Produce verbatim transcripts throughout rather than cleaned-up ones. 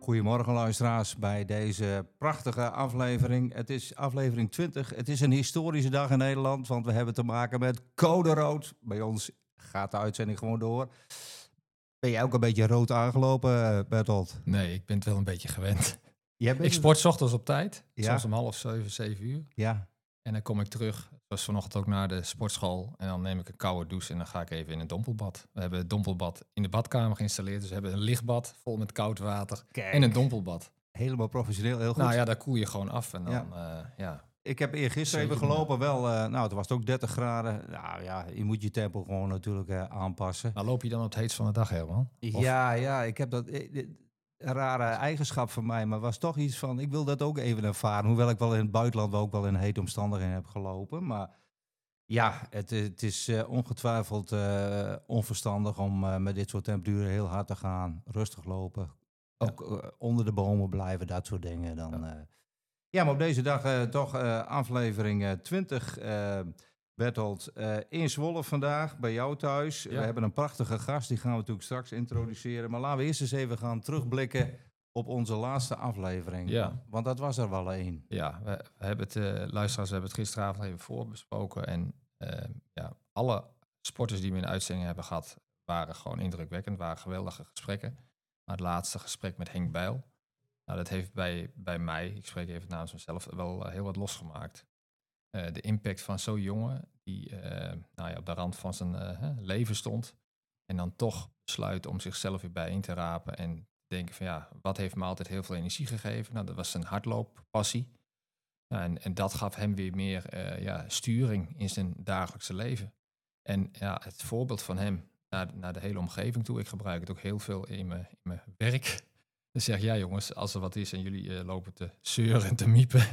Goedemorgen luisteraars bij deze prachtige aflevering. Het is aflevering twintig. Het is een historische dag in Nederland, want we hebben te maken met code rood. Bij ons gaat de uitzending gewoon door. Ben jij ook een beetje rood aangelopen, Bertolt? Nee, ik ben het wel een beetje gewend. Jij bent Ik sport 's ochtends op tijd, Ja. soms om half zeven, zeven uur. Ja, En dan kom ik terug, zoals vanochtend ook naar de sportschool. En dan neem ik een koude douche en dan ga ik even in een dompelbad. We hebben het dompelbad in de badkamer geïnstalleerd. Dus we hebben een lichtbad vol met koud water kijk. en een dompelbad. Helemaal professioneel, heel goed. Nou ja, daar koel je gewoon af. En dan, Ja. ja. ja. Ik heb eergisteren even Zeker. gelopen, wel, uh, nou, toen was het ook dertig graden. Nou ja, je moet je tempo gewoon natuurlijk uh, aanpassen. Maar loop je dan op het heetst van de dag, Herman? Of- Ja, ja, ik heb dat... eh, eh, Een rare eigenschap van mij, maar was toch iets van... Ik wil dat ook even ervaren. Hoewel ik wel in het buitenland wel ook wel in hete omstandigheden heb gelopen. Maar ja, het, het is uh, ongetwijfeld uh, onverstandig om uh, met dit soort temperaturen heel hard te gaan. Rustig lopen. Ook uh, onder de bomen blijven, dat soort dingen. Dan, ja. Uh, ja, maar op deze dag uh, toch uh, aflevering uh, twintig... Uh, Bertolt, uh, in Zwolle vandaag, bij jou thuis. Ja. We hebben een prachtige gast, die gaan we natuurlijk straks introduceren. Maar laten we eerst eens even gaan terugblikken op onze laatste aflevering. Ja. Want dat was er wel één. Ja, we, we hebben het, uh, luisteraars hebben het gisteravond even voorbesproken. En uh, ja, alle sporters die we in de uitzending hebben gehad, waren gewoon indrukwekkend. Waren geweldige gesprekken. Maar het laatste gesprek met Henk Bijl, nou, dat heeft bij, bij mij, ik spreek even namens mezelf, wel uh, heel wat losgemaakt. Uh, de impact van zo'n jongen die uh, nou ja, op de rand van zijn uh, leven stond. En dan toch besluit om zichzelf weer bijeen te rapen. En denken van ja, wat heeft me altijd heel veel energie gegeven? Nou, dat was zijn hardlooppassie. Ja, en, en dat gaf hem weer meer uh, ja, sturing in zijn dagelijkse leven. En ja, het voorbeeld van hem naar, naar de hele omgeving toe. Ik gebruik het ook heel veel in mijn, in mijn werk. Dan zeg ik, ja jongens, als er wat is en jullie uh, lopen te zeuren en te miepen...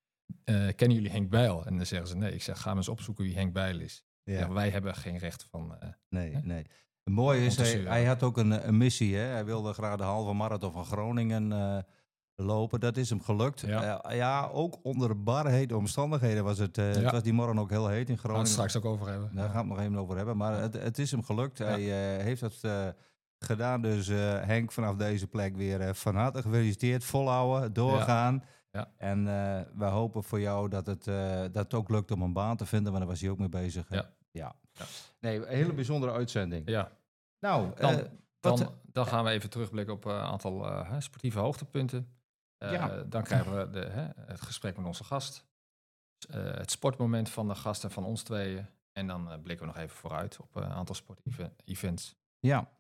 Uh, kennen jullie Henk Bijl? En dan zeggen ze nee. Ik zeg, ga maar eens opzoeken wie Henk Bijl is. Ja. Ja, wij hebben geen recht van... Uh, nee, hè? nee. Het mooie is, hij, hij had ook een, een missie. Hè? Hij wilde graag de halve marathon van Groningen uh, lopen. Dat is hem gelukt. Ja, uh, ja ook onder barre hete omstandigheden was het. Uh, ja. Het was die morgen ook heel heet in Groningen. Daar gaan we het straks ook over hebben. Daar ja. gaan we het nog even over hebben. Maar het, het is hem gelukt. Ja. Hij uh, heeft dat uh, gedaan. Dus uh, Henk, vanaf deze plek weer uh, van harte gefeliciteerd. Volhouden, doorgaan. Ja. Ja. En uh, we hopen voor jou dat het, uh, dat het ook lukt om een baan te vinden, want daar was hij ook mee bezig. Ja. Ja. Ja. Nee, een hele bijzondere uitzending. Ja. Nou, dan, uh, dan, wat, dan gaan we even terugblikken op een uh, aantal uh, sportieve hoogtepunten. Uh, ja. Dan krijgen we de, hè, het gesprek met onze gast. Uh, het sportmoment van de gast en van ons tweeën. En dan uh, blikken we nog even vooruit op een aantal sportieve events. Ja.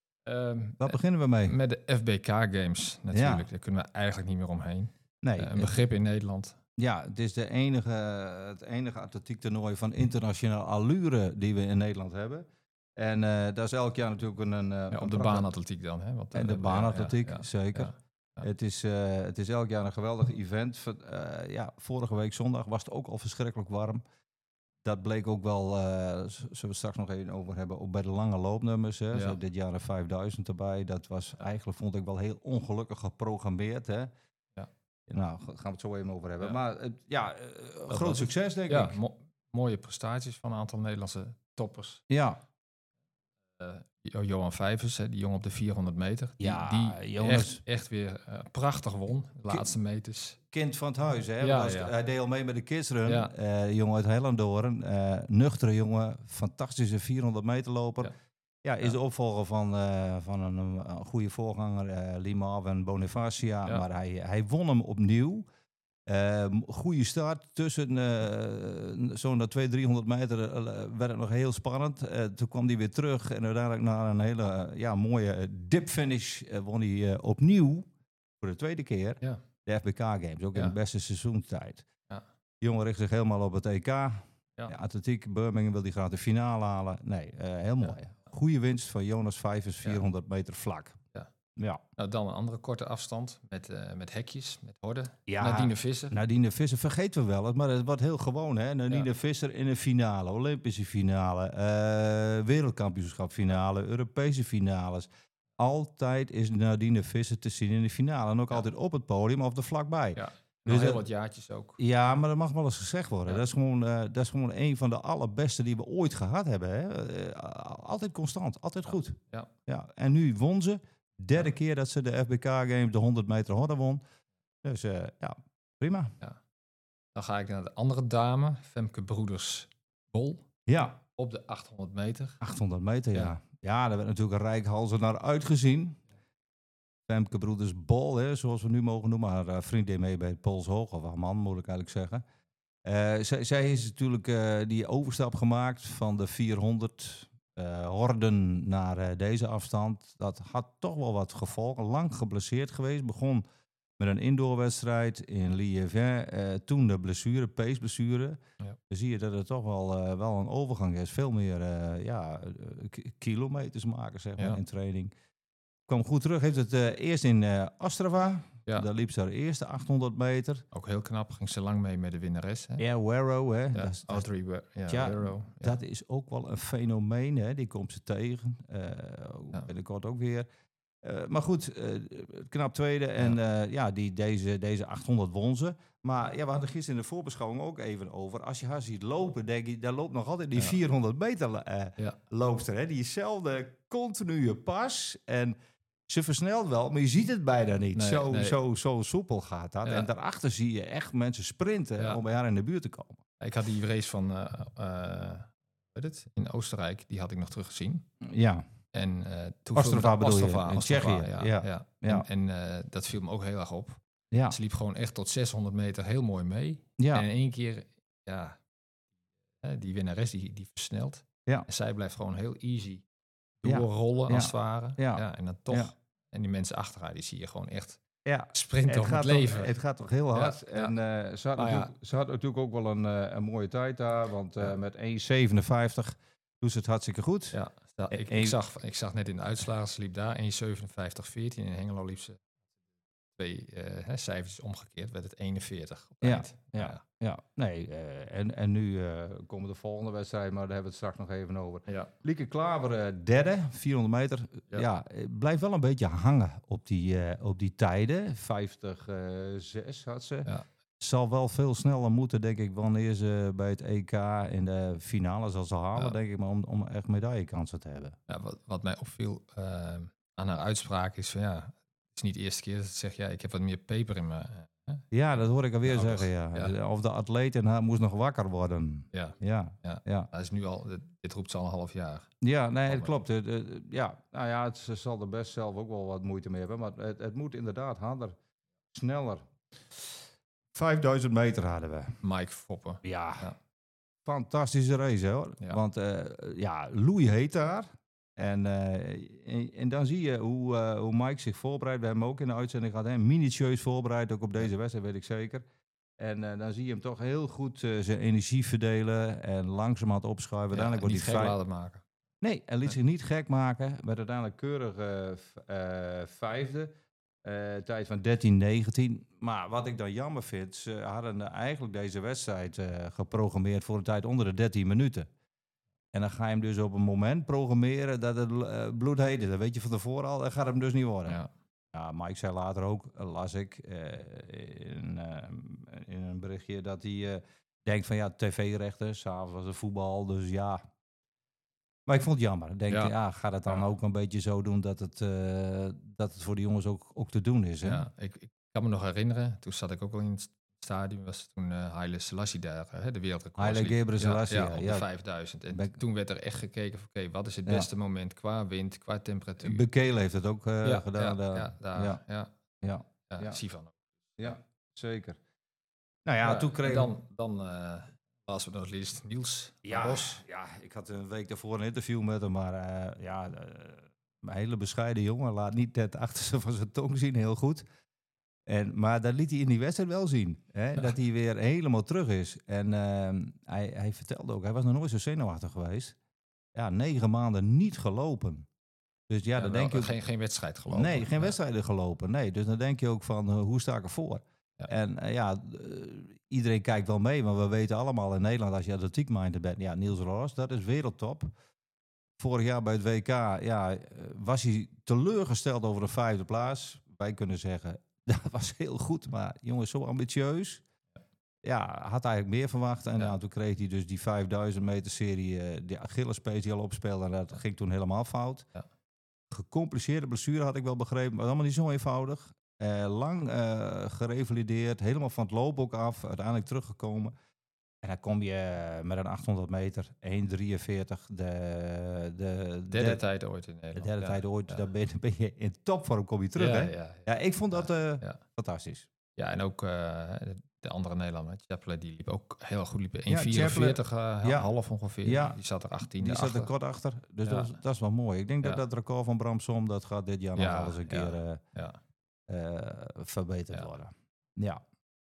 Um, Waar beginnen we mee? Met de F B K Games natuurlijk. Ja. Daar kunnen we eigenlijk niet meer omheen. Nee, uh, een begrip in Nederland. Ja, het is de enige, het enige atletiektoernooi van internationaal allure die we in Nederland hebben. En uh, dat is elk jaar natuurlijk een... een ja, op een de baanatletiek dan. Hè? Want, en de uh, baanatletiek, ja, ja, zeker. Ja, ja. Het, is, uh, het is elk jaar een geweldig event. Uh, ja, vorige week zondag was het ook al verschrikkelijk warm. Dat bleek ook wel, uh, zullen we straks nog even over hebben, ook bij de lange loopnummers. Hè. Ja. Zo dit jaar een vijfduizend erbij. Dat was eigenlijk, vond ik wel heel ongelukkig geprogrammeerd. Hè. Nou, gaan we het zo even over hebben. Ja. Maar uh, ja, uh, groot succes denk ja, ik. Mo- mooie prestaties van een aantal Nederlandse toppers. Ja. Uh, Johan Vijvers, hè, die jongen op de vierhonderd meter. Die, ja, die Jonas, echt, echt weer uh, prachtig won, de laatste meters. Kind van het huis, hè? Ja, was, ja. Hij deed al mee met de kidsrun. Ja. Uh, jongen uit Hellendoorn. Uh, nuchtere jongen, fantastische vierhonderd meter loper. Ja. Ja, is ja. de opvolger van, uh, van een, een goede voorganger, uh, Limar en Bonifacia. Ja. Maar hij, hij won hem opnieuw. Uh, goede start. Tussen uh, zo'n tweehonderd, driehonderd meter uh, werd het nog heel spannend. Uh, toen kwam hij weer terug. En uiteindelijk na een hele uh, ja, mooie dipfinish uh, won hij uh, opnieuw voor de tweede keer ja. de F B K Games. Ook ja. in de beste seizoenstijd. Ja. De jongen richt zich helemaal op het E K. Ja. Ja, atletiek, Birmingham wil hij graag de finale halen. Nee, uh, heel mooi. Ja. Goede winst van Jonas Vijvers, vierhonderd ja. meter vlak. Ja. Ja. Nou, dan een andere korte afstand met, uh, met hekjes, met horden. Ja, Nadine Visser. Nadine Visser, vergeten we wel eens, maar het wordt heel gewoon. Hè? Nadine ja. Visser in een finale, Olympische finale, uh, wereldkampioenschap finale, Europese finales. Altijd is Nadine Visser te zien in de finale. En ook ja. altijd op het podium of er vlakbij. Ja. Dus heel wat jaartjes ook. Ja, maar dat mag wel eens gezegd worden. Ja. Dat is gewoon, uh, dat is gewoon een van de allerbeste die we ooit gehad hebben. Hè? Uh, altijd constant, altijd ja. goed. Ja. Ja. En nu won ze Derde ja. keer dat ze de F B K Games de honderd meter horde won. Dus uh, ja, prima. Ja. Dan ga ik naar de andere dame, Femke Broeders Bol. Ja. Op de achthonderd meter. achthonderd meter, ja. Ja, ja daar werd natuurlijk een rijkhalze naar uitgezien. Femke Broeders Bol, hè, zoals we nu mogen noemen. Haar uh, vriend deed mee bij het Pools Hoog, of haar man, moet ik eigenlijk zeggen. Uh, zij, zij is natuurlijk uh, die overstap gemaakt van de vierhonderd uh, horden naar uh, deze afstand. Dat had toch wel wat gevolgen. Lang geblesseerd geweest. Begon met een indoorwedstrijd in Liévin. Uh, toen de blessure, peesblessure. Ja. Dan zie je dat het toch wel, uh, wel een overgang is. Veel meer uh, ja, k- kilometers maken, zeg maar, ja. in training. Kwam goed terug. Heeft het uh, eerst in uh, Ostrava. Ja. Daar liep ze haar eerste achthonderd meter. Ook heel knap. Ging ze lang mee met de winnares. Hè? Ja, Warrow. Hè. Ja, dat is, Audrey Warrow. Ja, ja, Warrow. Ja. Dat is ook wel een fenomeen. Hè. Die komt ze tegen. Uh, ja. Binnenkort ook weer. Uh, maar goed, uh, knap tweede. En ja. Uh, ja, die, deze, deze achthonderd won ze. Maar ja, we hadden gisteren in de voorbeschouwing ook even over. Als je haar ziet lopen, denk je, daar loopt nog altijd die ja. vierhonderd meter uh, ja. loopster. Hè. Diezelfde continue pas. En ze versnelt wel, maar je ziet het bijna niet. Nee, zo, nee. Zo, zo soepel gaat dat. Ja. En daarachter zie je echt mensen sprinten ja. om bij haar in de buurt te komen. Ik had die race van uh, uh, weet het, in Oostenrijk, die had ik nog teruggezien. Ja. En uh, toen Ostrava bedoel Ostrava, je, in Tsjechië. Ja, ja. ja. ja. En, en uh, dat viel me ook heel erg op. Ja. Ze liep gewoon echt tot zeshonderd meter heel mooi mee. Ja. En in één keer, ja, die winnares die, die versnelt. Ja. En zij blijft gewoon heel easy doorrollen, ja. als het ware. Ja. Ja, en dan toch, ja. en die mensen achter haar, die zie je gewoon echt ja. sprinten over het leven. Toch, het gaat toch heel hard. Ja. En uh, ze, had ah, ja. ze had natuurlijk ook wel een, uh, een mooie tijd daar, want uh, ja. met één zevenenvijftig doet ze het hartstikke goed. Ja. Ja, ik, ik, zag, ik zag net in de uitslagen, ze liep daar één zevenenvijftig veertien. In Hengelo liep ze twee uh, hè, cijfers omgekeerd, werd het eenenveertig. Op ja, ja, ja, ja. Nee, uh, en, en nu uh, komen de volgende wedstrijd, maar daar hebben we het straks nog even over. Ja. Lieke Klaver, uh, derde, vierhonderd meter. Ja, ja blijft wel een beetje hangen op die, uh, op die tijden. vijftig zes had ze. Ja. Zal wel veel sneller moeten, denk ik, wanneer ze bij het E K in de finale zal ze halen, ja. denk ik, maar om, om echt medaillekansen te hebben. Ja, wat, wat mij opviel uh, aan haar uitspraak is van ja, het is niet de eerste keer dat ze zegt, ja, ik heb wat meer peper in me. Uh, ja, dat hoor ik alweer nou, zeggen, ja. ja. Of de atleet in haar moest nog wakker worden. Ja, ja. ja. ja. Dat is nu al, dit roept ze al een half jaar. Ja, nee, het klopt. Het, het, ja, nou ja, het, ze zal er best zelf ook wel wat moeite mee hebben, maar het, het moet inderdaad harder, sneller. vijfduizend meter hadden we. Mike Foppen. Ja, ja. Fantastische race hoor. Ja. Want uh, ja, Louis heet daar. En, uh, en, en dan zie je hoe, uh, hoe Mike zich voorbereidt. We hebben hem ook in de uitzending gehad. Hè? Minutieus voorbereid, ook op deze wedstrijd, weet ik zeker. En uh, dan zie je hem toch heel goed uh, zijn energie verdelen. En langzamerhand opschuiven. Ja, uiteindelijk wordt hij gek laten maken. Nee, hij liet nee. zich niet gek maken. Werd uiteindelijk keurig uh, uh, vijfde. Uh, tijd van dertien negentien. Maar wat ik dan jammer vind, ze hadden eigenlijk deze wedstrijd uh, geprogrammeerd voor een tijd onder de dertien minuten. En dan ga je hem dus op een moment programmeren dat het uh, bloedheet is. Dat weet je van tevoren al, dat gaat hem dus niet worden. Ja. Ja, Mike zei later ook, uh, las ik uh, in, uh, in een berichtje, dat hij uh, denkt van ja, tv-rechten, s'avonds was het voetbal, dus ja. Maar ik vond het jammer. Ik denk, ja, ja gaat het dan ja. ook een beetje zo doen dat het, uh, dat het voor de jongens ook, ook te doen is. Hè? Ja, ik, ik kan me nog herinneren, toen zat ik ook al in het stadion, was toen uh, Haile Selassie daar, hè, de wereldrecord. Haile Gebre Selassie, ja, ja, op ja. de vijfduizend. En ben... toen werd er echt gekeken van, oké, okay, wat is het beste ja. moment qua wind, qua temperatuur. Bekele heeft het ook uh, ja, gedaan. Ja, ja, daar, ja. ja. ja. ja. ja. Sivan ook. Ja, zeker. Nou ja, uh, toen kreeg dan... dan uh, Last but not least, Niels ja, Bos. Ja, ik had een week daarvoor een interview met hem, maar uh, ja, uh, een hele bescheiden jongen. Laat niet het achterste van zijn tong zien, heel goed. En, maar dat liet hij in die wedstrijd wel zien. Hè, ja. Dat hij weer helemaal terug is. En uh, hij, hij vertelde ook, hij was nog nooit zo zenuwachtig geweest. Ja, negen maanden niet gelopen. Dus ja, ja dan wel, denk je... Geen, geen wedstrijd gelopen. Nee, geen ja. wedstrijden gelopen. Nee, dus dan denk je ook van, uh, hoe sta ik ervoor? Ja. En uh, ja, uh, iedereen kijkt wel mee, maar we weten allemaal in Nederland, als je atletiek-minded bent, ja, Niels Roos, dat is wereldtop. Vorig jaar bij het W K, ja, was hij teleurgesteld over de vijfde plaats. Wij kunnen zeggen, dat was heel goed, maar jongens, zo ambitieus. Ja, had eigenlijk meer verwacht. En ja. Ja, toen kreeg hij dus die vijfduizend meter serie, uh, die Achillespees die al opspeelde, en dat ging toen helemaal fout. Ja. gecompliceerde blessure, had ik wel begrepen. Maar allemaal niet zo eenvoudig. Uh, lang uh, gerevalideerd, helemaal van het lopen ook af. Uiteindelijk teruggekomen. En dan kom je met een achthonderd meter, één drieënveertig. De, de, de derde tijd ooit in Nederland. De derde ja, tijd ooit. Ja. Dan ben, ben je in topvorm, kom je terug. Ja, hè? ja, ja. ja, ik vond dat uh, ja. fantastisch. Ja, en ook uh, de andere Nederlander, Chappelle, die liep ook heel goed. Liep één Ja, vierenveertig, uh, ja. half ongeveer. Ja. Die zat er achttien Die achter. zat er kort achter. Dus ja. dat, is, dat is wel mooi. Ik denk ja. dat dat record van Bram Som, dat gaat dit jaar nog ja, wel eens een keer uh, ja. uh, verbeterd ja. worden. Ja.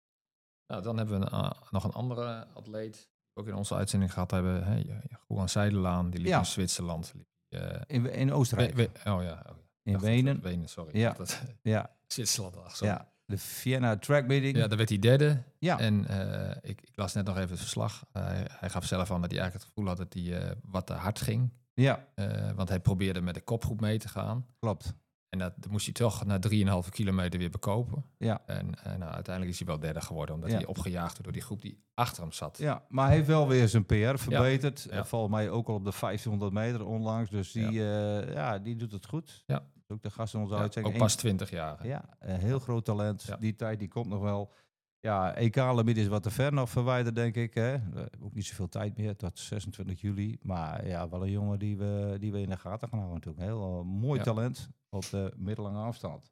Nou, dan hebben we een, uh, nog een andere atleet, ook in onze uitzending gehad hebben. Hè, Juan Zijdelaan, die liep ja. in Zwitserland. Liep, uh, in, in Oostenrijk. We, we, oh ja. Oh, in Wenen. Het, Wenen, sorry. Ja. Dat, ja. Zwitserland, ach, sorry. Ja. De Vienna Track Meeting. Ja, daar werd hij derde. Ja. En uh, ik, ik las net nog even het verslag. Uh, hij gaf zelf aan dat hij eigenlijk het gevoel had dat hij uh, wat te hard ging. Ja. Uh, want hij probeerde met de kopgroep mee te gaan. Klopt. En dat, dat moest hij toch na drieënhalve kilometer weer bekopen. Ja. En uh, nou, uiteindelijk is hij wel derde geworden, omdat ja. hij opgejaagd werd door die groep die achter hem zat. Ja, maar hij heeft wel weer zijn P R verbeterd. Ja. Ja. Volgens mij ook al op de vijftienhonderd meter onlangs. Dus die, ja. Uh, ja, die doet het goed. Ja. Ook de gast in onze ja, uitzending. Ook pas twintig jaar. Ja, een heel groot talent. Ja. Die tijd die komt nog wel. Ja, E K-limiet is wat te ver nog verwijderd, denk ik. Hè. Uh, ook niet zoveel tijd meer, tot zesentwintig juli. Maar ja, wel een jongen die we, die we in de gaten gaan houden natuurlijk. Heel uh, mooi ja. talent op de middellange afstand.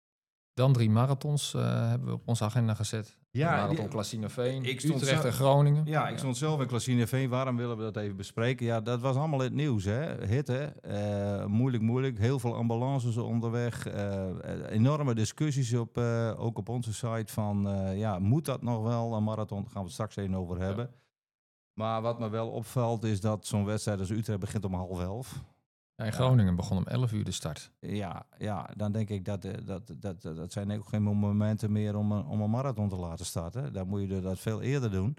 Dan drie marathons uh, hebben we op onze agenda gezet. Ja, Marathon Klassineveen, ik stond Utrecht zelf, en Groningen. Ja, ik stond zelf in Klassineveen. Waarom willen we dat even bespreken? Ja, dat was allemaal het nieuws, hè. Hitte, uh, moeilijk, moeilijk. Heel veel ambulances onderweg. Uh, enorme discussies, op, uh, ook op onze site van... Uh, ja, moet dat nog wel, een marathon? Daar gaan we het straks even over hebben. Ja. Maar wat me wel opvalt is dat zo'n wedstrijd als Utrecht begint om half elf. Ja, in Groningen begon om elf uur de start. Ja, ja, dan denk ik dat dat, dat, dat, dat zijn ook geen momenten meer om een, om een marathon te laten starten. Dan moet je dat veel eerder doen.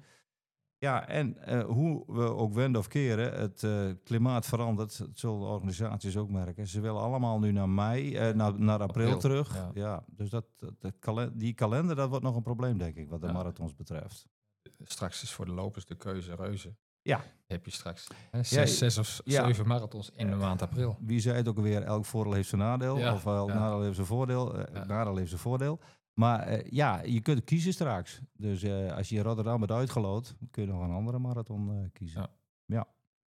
Ja, en uh, hoe we ook wenden of keren, het uh, klimaat verandert. Dat zullen de organisaties ook merken. Ze willen allemaal nu naar mei, uh, naar, naar april, april terug. Ja. Ja, dus dat, dat, dat kalen- die kalender, dat wordt nog een probleem, denk ik, wat de ja. marathons betreft. Straks is voor de lopers de keuze reuze. Ja. Heb je straks hè, zes, ja, zes of ja. zeven marathons in de maand april. Wie zei het ook alweer, elk voordeel heeft zijn nadeel. Ja. Of elk ja. nadeel heeft zijn voordeel. Uh, ja. Nadeel heeft zijn voordeel. Maar uh, ja, je kunt kiezen straks. Dus uh, als je in Rotterdam bent uitgeloot, kun je nog een andere marathon uh, kiezen. Ja. ja.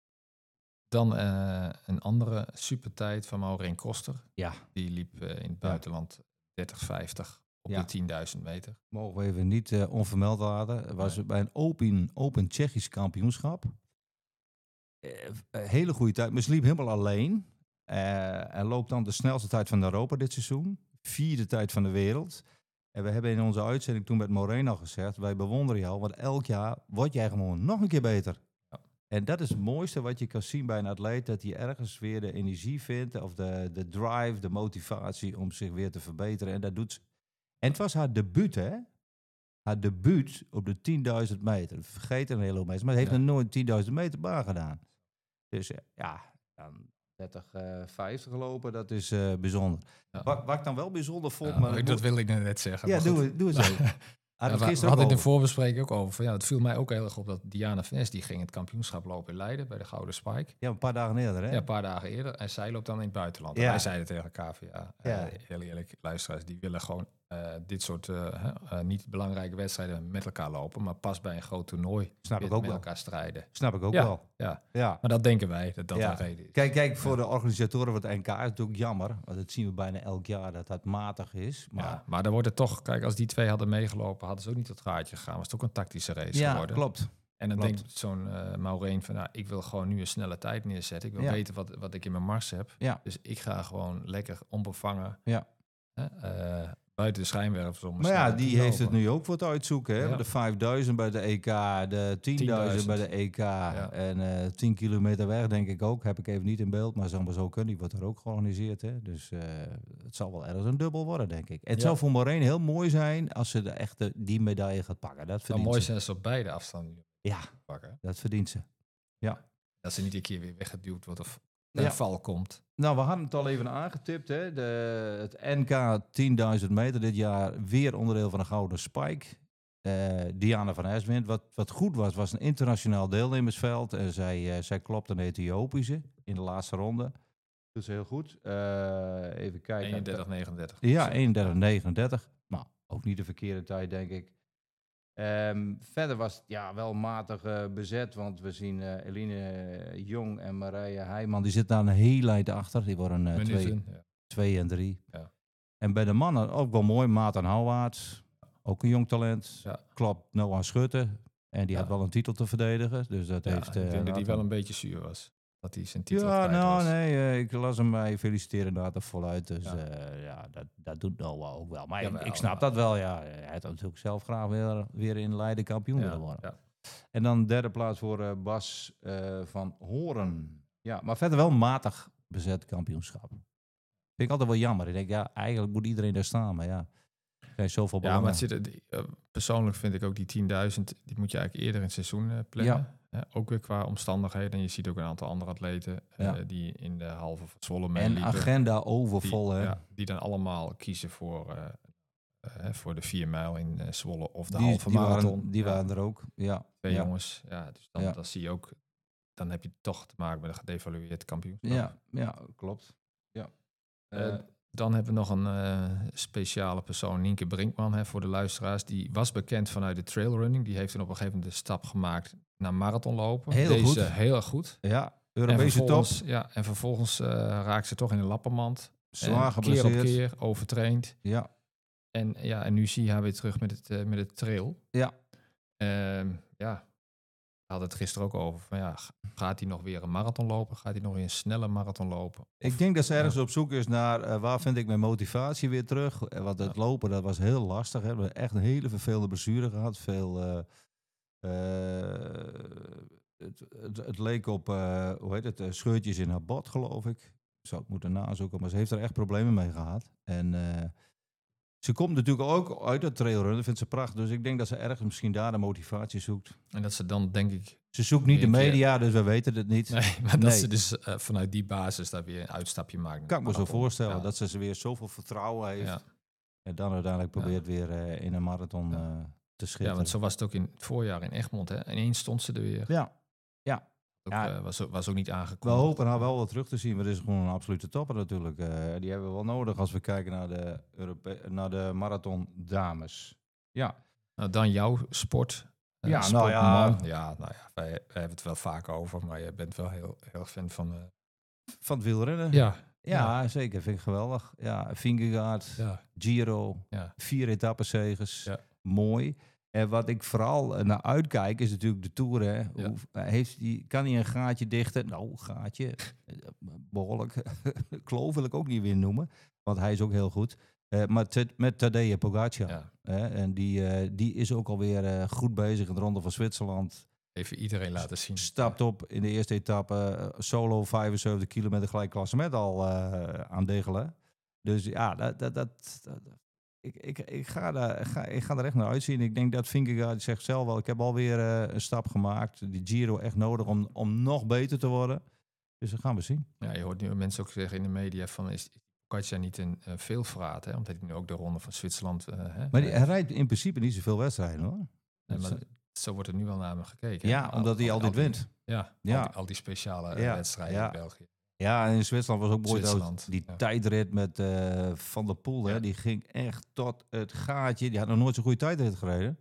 Dan uh, een andere supertijd van Maureen Koster. Ja. Die liep uh, in het buitenland ja. dertig vijftig. Op ja. de tienduizend meter. Mogen we even niet uh, onvermeld laten. Het was nee. bij een open, open Tsjechisch kampioenschap. Uh, hele goede tijd. Maar ze liep helemaal alleen. Uh, en loopt dan de snelste tijd van Europa dit seizoen. Vierde tijd van de wereld. En we hebben in onze uitzending toen met Maureen al gezegd... wij bewonderen jou, want elk jaar word jij gewoon nog een keer beter. Ja. En dat is het mooiste wat je kan zien bij een atleet... dat hij ergens weer de energie vindt... of de, de drive, de motivatie om zich weer te verbeteren. En dat doet ze. En het was haar debuut, hè? Haar debuut op de tienduizend meter. Vergeet een hele hoop mensen, maar ze heeft ja. nog nooit tienduizend meter baan gedaan. Dus ja, dan dertig, vijftig gelopen, dat is uh, bijzonder. Ja. Wat, wat ik dan wel bijzonder vond... Ja, maar dat wil ik net zeggen. Ja, doe, doe het zo. Ja, we we hadden in de voorbespreking ook over. Van, ja, het viel mij ook heel erg op dat Diana van Es, die ging het kampioenschap lopen in Leiden bij de Gouden Spike. Ja, een paar dagen eerder, hè? Ja, een paar dagen eerder. En zij loopt dan in het buitenland. Ja. En wij zeiden tegen K V A, ja. uh, heel eerlijk, luisteraars, die willen gewoon uh, dit soort uh, uh, niet belangrijke wedstrijden met elkaar lopen, maar pas bij een groot toernooi Snap ik ook met wel. elkaar strijden. Snap ik ook ja, wel. Ja. ja, maar dat denken wij, dat dat ja. de reden is. Kijk, kijk voor ja. de organisatoren van het N K is het natuurlijk jammer, want dat zien we bijna elk jaar dat dat matig is. Maar, ja, maar dan wordt het toch, kijk, als die twee hadden meegelopen, hadden ze ook niet tot gaatje gegaan. Was het ook een tactische race ja, geworden. Klopt. En dan klopt. denkt zo'n uh, Maureen van, nou, ik wil gewoon nu een snelle tijd neerzetten. Ik wil ja. weten wat, wat ik in mijn mars heb. Ja. Dus ik ga gewoon lekker onbevangen ja. uh, buiten de schijnwerpers om. Maar ja, die heeft het nu ook voor het uitzoeken. Hè? Ja. De vijfduizend bij de E K, de tienduizend bij de E K ja. en uh, tien kilometer weg denk ik ook. Heb ik even niet in beeld, maar zo, maar zo kunnen. Die wordt er ook georganiseerd. Hè? Dus uh, het zal wel ergens een dubbel worden, denk ik. En het ja. zou voor Maureen heel mooi zijn als ze de echte die medaille gaat pakken. Dat verdient mooi ze. zijn als ze op beide afstanden ja, pakken. Dat verdient ze. Ja. Dat ze niet een keer weer weggeduwd wordt of een ja. val komt. Nou, we hadden het al even aangetipt. Hè? De, het N K tienduizend meter dit jaar weer onderdeel van de Gouden Spike. Uh, Diana van Es wint. Wat, wat goed was, was een internationaal deelnemersveld. En zij, uh, zij klopte een Ethiopische in de laatste ronde. Dat is heel goed. Uh, even kijken. eenendertig negenendertig. Ja, eenendertig negenendertig. Nou, ook niet de verkeerde tijd, denk ik. Um, verder was het ja, wel matig uh, bezet, want we zien uh, Eline Jong en Marije Heijman, die zitten daar een heel eind achter. Die worden uh, twee, ja. twee en drie. Ja. En bij de mannen ook wel mooi, Maarten Houwaerts, ook een jong talent. Ja. Klopt, Noah Schutte. En die ja. had wel een titel te verdedigen. Dus dat ja, heeft, ik uh, denk dat hij wel een beetje zuur was. Dat hij zijn titel ja, nou was. nee, uh, ik las hem bij feliciteren inderdaad er voluit. Dus ja, uh, ja dat, dat doet Noah ook wel. Maar ja, ik, ik snap ja. dat wel, ja. Hij had natuurlijk zelf graag weer, weer in Leiden kampioen willen ja, worden. Ja. En dan derde plaats voor uh, Bas uh, van Horen. Ja, maar verder wel matig bezet kampioenschap. Vind ik altijd wel jammer. Ik denk, ja, eigenlijk moet iedereen daar staan, maar ja. Er zijn zoveel ja, maar het zit, die, uh, persoonlijk vind ik ook die tienduizend, die moet je eigenlijk eerder in het seizoen uh, plannen. Ja. Ja, ook weer qua omstandigheden. En je ziet ook een aantal andere atleten ja. uh, die in de halve van Zwolle meeliepen. En agenda overvol, hè? Ja, die dan allemaal kiezen voor, uh, uh, voor de vier mijl in uh, Zwolle of de die, halve die marathon. Waren, die ja. waren er ook, ja. Twee ja. jongens, ja. Dus dan, ja. dan zie je ook, dan heb je toch te maken met een gedevalueerd kampioenschap. Ja, ja, klopt. Ja. Uh, uh, Dan hebben we nog een uh, speciale persoon, Nienke Brinkman, hè, voor de luisteraars. Die was bekend vanuit de trailrunning. Die heeft dan op een gegeven moment de stap gemaakt naar marathonlopen. Heel Deze, goed. Heel erg goed. Ja, Europese top. Ja, en vervolgens uh, raakt ze toch in de lappenmand. Zwaar keer op keer, overtraind. Ja. En, ja, en nu zie je haar weer terug met het, uh, met het trail. Ja. Uh, ja. We hadden het gisteren ook over. Van ja, gaat hij nog weer een marathon lopen? Gaat hij nog weer een snelle marathon lopen? Of, ik denk dat ze ergens ja. op zoek is naar uh, waar vind ik mijn motivatie weer terug. Want het ja. lopen, dat was heel lastig. Hè. We hebben echt een hele vervelende blessure gehad. Veel, uh, uh, het, het, het leek op uh, hoe heet het, uh, scheurtjes in haar bot, geloof ik. Ik zou het moeten nazoeken, maar ze heeft er echt problemen mee gehad. En uh, ze komt natuurlijk ook uit het trailrunnen, dat vindt ze prachtig. Dus ik denk dat ze ergens misschien daar de motivatie zoekt. En dat ze dan, denk ik... Ze zoekt niet de media, keer... dus we weten het niet. Nee, maar dat nee. ze dus uh, vanuit die basis daar weer een uitstapje maakt. Kan ik me zo voorstellen, ja. dat ze, ze weer zoveel vertrouwen heeft. Ja. En dan uiteindelijk probeert ja. weer uh, in een marathon uh, te schitteren. Ja, want zo was het ook in het voorjaar in Egmond. Hè? Ineens stond ze er weer. Ja, ja. Ook, ja. Uh, was, was ook niet aangekomen. We hopen haar wel wat terug te zien, maar dit is gewoon een absolute topper natuurlijk. Uh, die hebben we wel nodig als we kijken naar de, Europe- naar de marathon dames. Ja. Nou, dan jouw sport. Uh, ja, nou ja. Ja, nou ja, wij, wij hebben het wel vaak over, maar je bent wel heel, heel fan van... Uh... Van het wielrennen? Ja. Ja, ja, zeker. Vind ik geweldig. Ja, Vingegaard, ja. Giro, ja. vier etappenzegers. Ja. Mooi. En wat ik vooral naar uitkijk is natuurlijk de Tour. Hè. Ja. Hoe, heeft die, kan hij een gaatje dichten? Nou, gaatje. Behoorlijk. Kloof wil ik ook niet weer noemen. Want hij is ook heel goed. Uh, maar t- met Tadej Pogacar. Ja. Hè, en die, uh, die is ook alweer uh, goed bezig in de Ronde van Zwitserland. Even iedereen laten zien. Stapt op in de eerste etappe. Uh, solo vijfenzeventig kilometer gelijk klassement al uh, aan Degelen. Dus ja, dat... dat, dat, dat Ik, ik, ik, ga daar, ga, ik ga er echt naar uitzien. Ik denk dat Vingegaard zegt zelf wel, ik heb alweer uh, een stap gemaakt. Die Giro echt nodig om, om nog beter te worden. Dus dat gaan we zien. Ja, je hoort nu mensen ook zeggen in de media van, is Pogacar niet een uh, veelverraad? Hè? Omdat hij nu ook de Ronde van Zwitserland... Uh, hè? Maar die, hij rijdt in principe niet zoveel wedstrijden, hoor. Nee, maar zo wordt er nu wel naar hem gekeken. Ja, al, omdat al, hij altijd al die, wint. Ja, ja. Al, die, al die speciale uh, ja, wedstrijden ja. in België. Ja, en in Zwitserland was ook mooi dat die ja. tijdrit met uh, Van der Poel, ja. hè, die ging echt tot het gaatje. Die had nog nooit zo'n goede tijdrit gereden.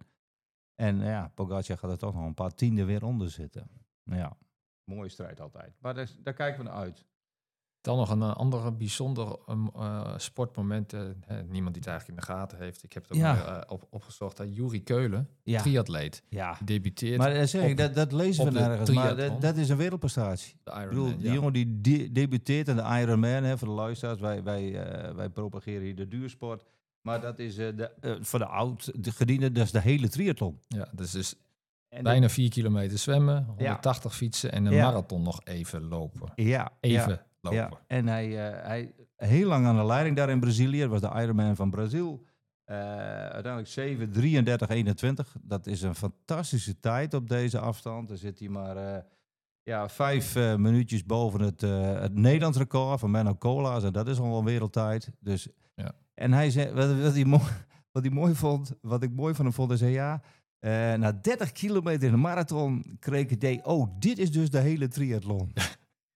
En uh, ja, Pogacar gaat er toch nog een paar tienden weer onder zitten. Nou ja, mooie strijd altijd. Maar daar, daar kijken we naar uit. Dan nog een uh, andere bijzonder um, uh, sportmoment. Uh, niemand die het eigenlijk in de gaten heeft. Ik heb het ook ja. uh, op, opgezocht. Uh, Juri Keulen, ja. triatleet. Ja. Debuteert. Maar uh, zeg ik, op, dat, dat lezen we nergens. Maar dat, dat is een wereldprestatie. De Ironman, bedoel, die ja. jongen die de, debuteert aan de Ironman. Hè, voor de luisteraars. Wij, wij, uh, wij propageren hier de duursport. Maar dat is uh, de, uh, voor de oud de gediende, dat is de hele triathlon. Ja, dus, dus en bijna vier kilometer zwemmen, honderdtachtig ja. fietsen en een ja. marathon nog even lopen. Ja, even. Ja. Ja, en hij, uh, hij heel lang aan de leiding daar in Brazilië. Dat was de Ironman van Brazil. Uh, uiteindelijk zeven drieëndertig eenentwintig. Dat is een fantastische tijd op deze afstand. Dan zit hij maar uh, ja, vijf uh, minuutjes boven het, uh, het Nederlands record van Menno Colaas. En dat is al een wereldtijd. Dus, ja. En hij zei, wat, wat, hij mooi, wat hij mooi vond, wat ik mooi van hem vond, hij zei ja... Uh, na dertig kilometer in de marathon kreeg ik het idee, oh, dit is dus de hele triathlon.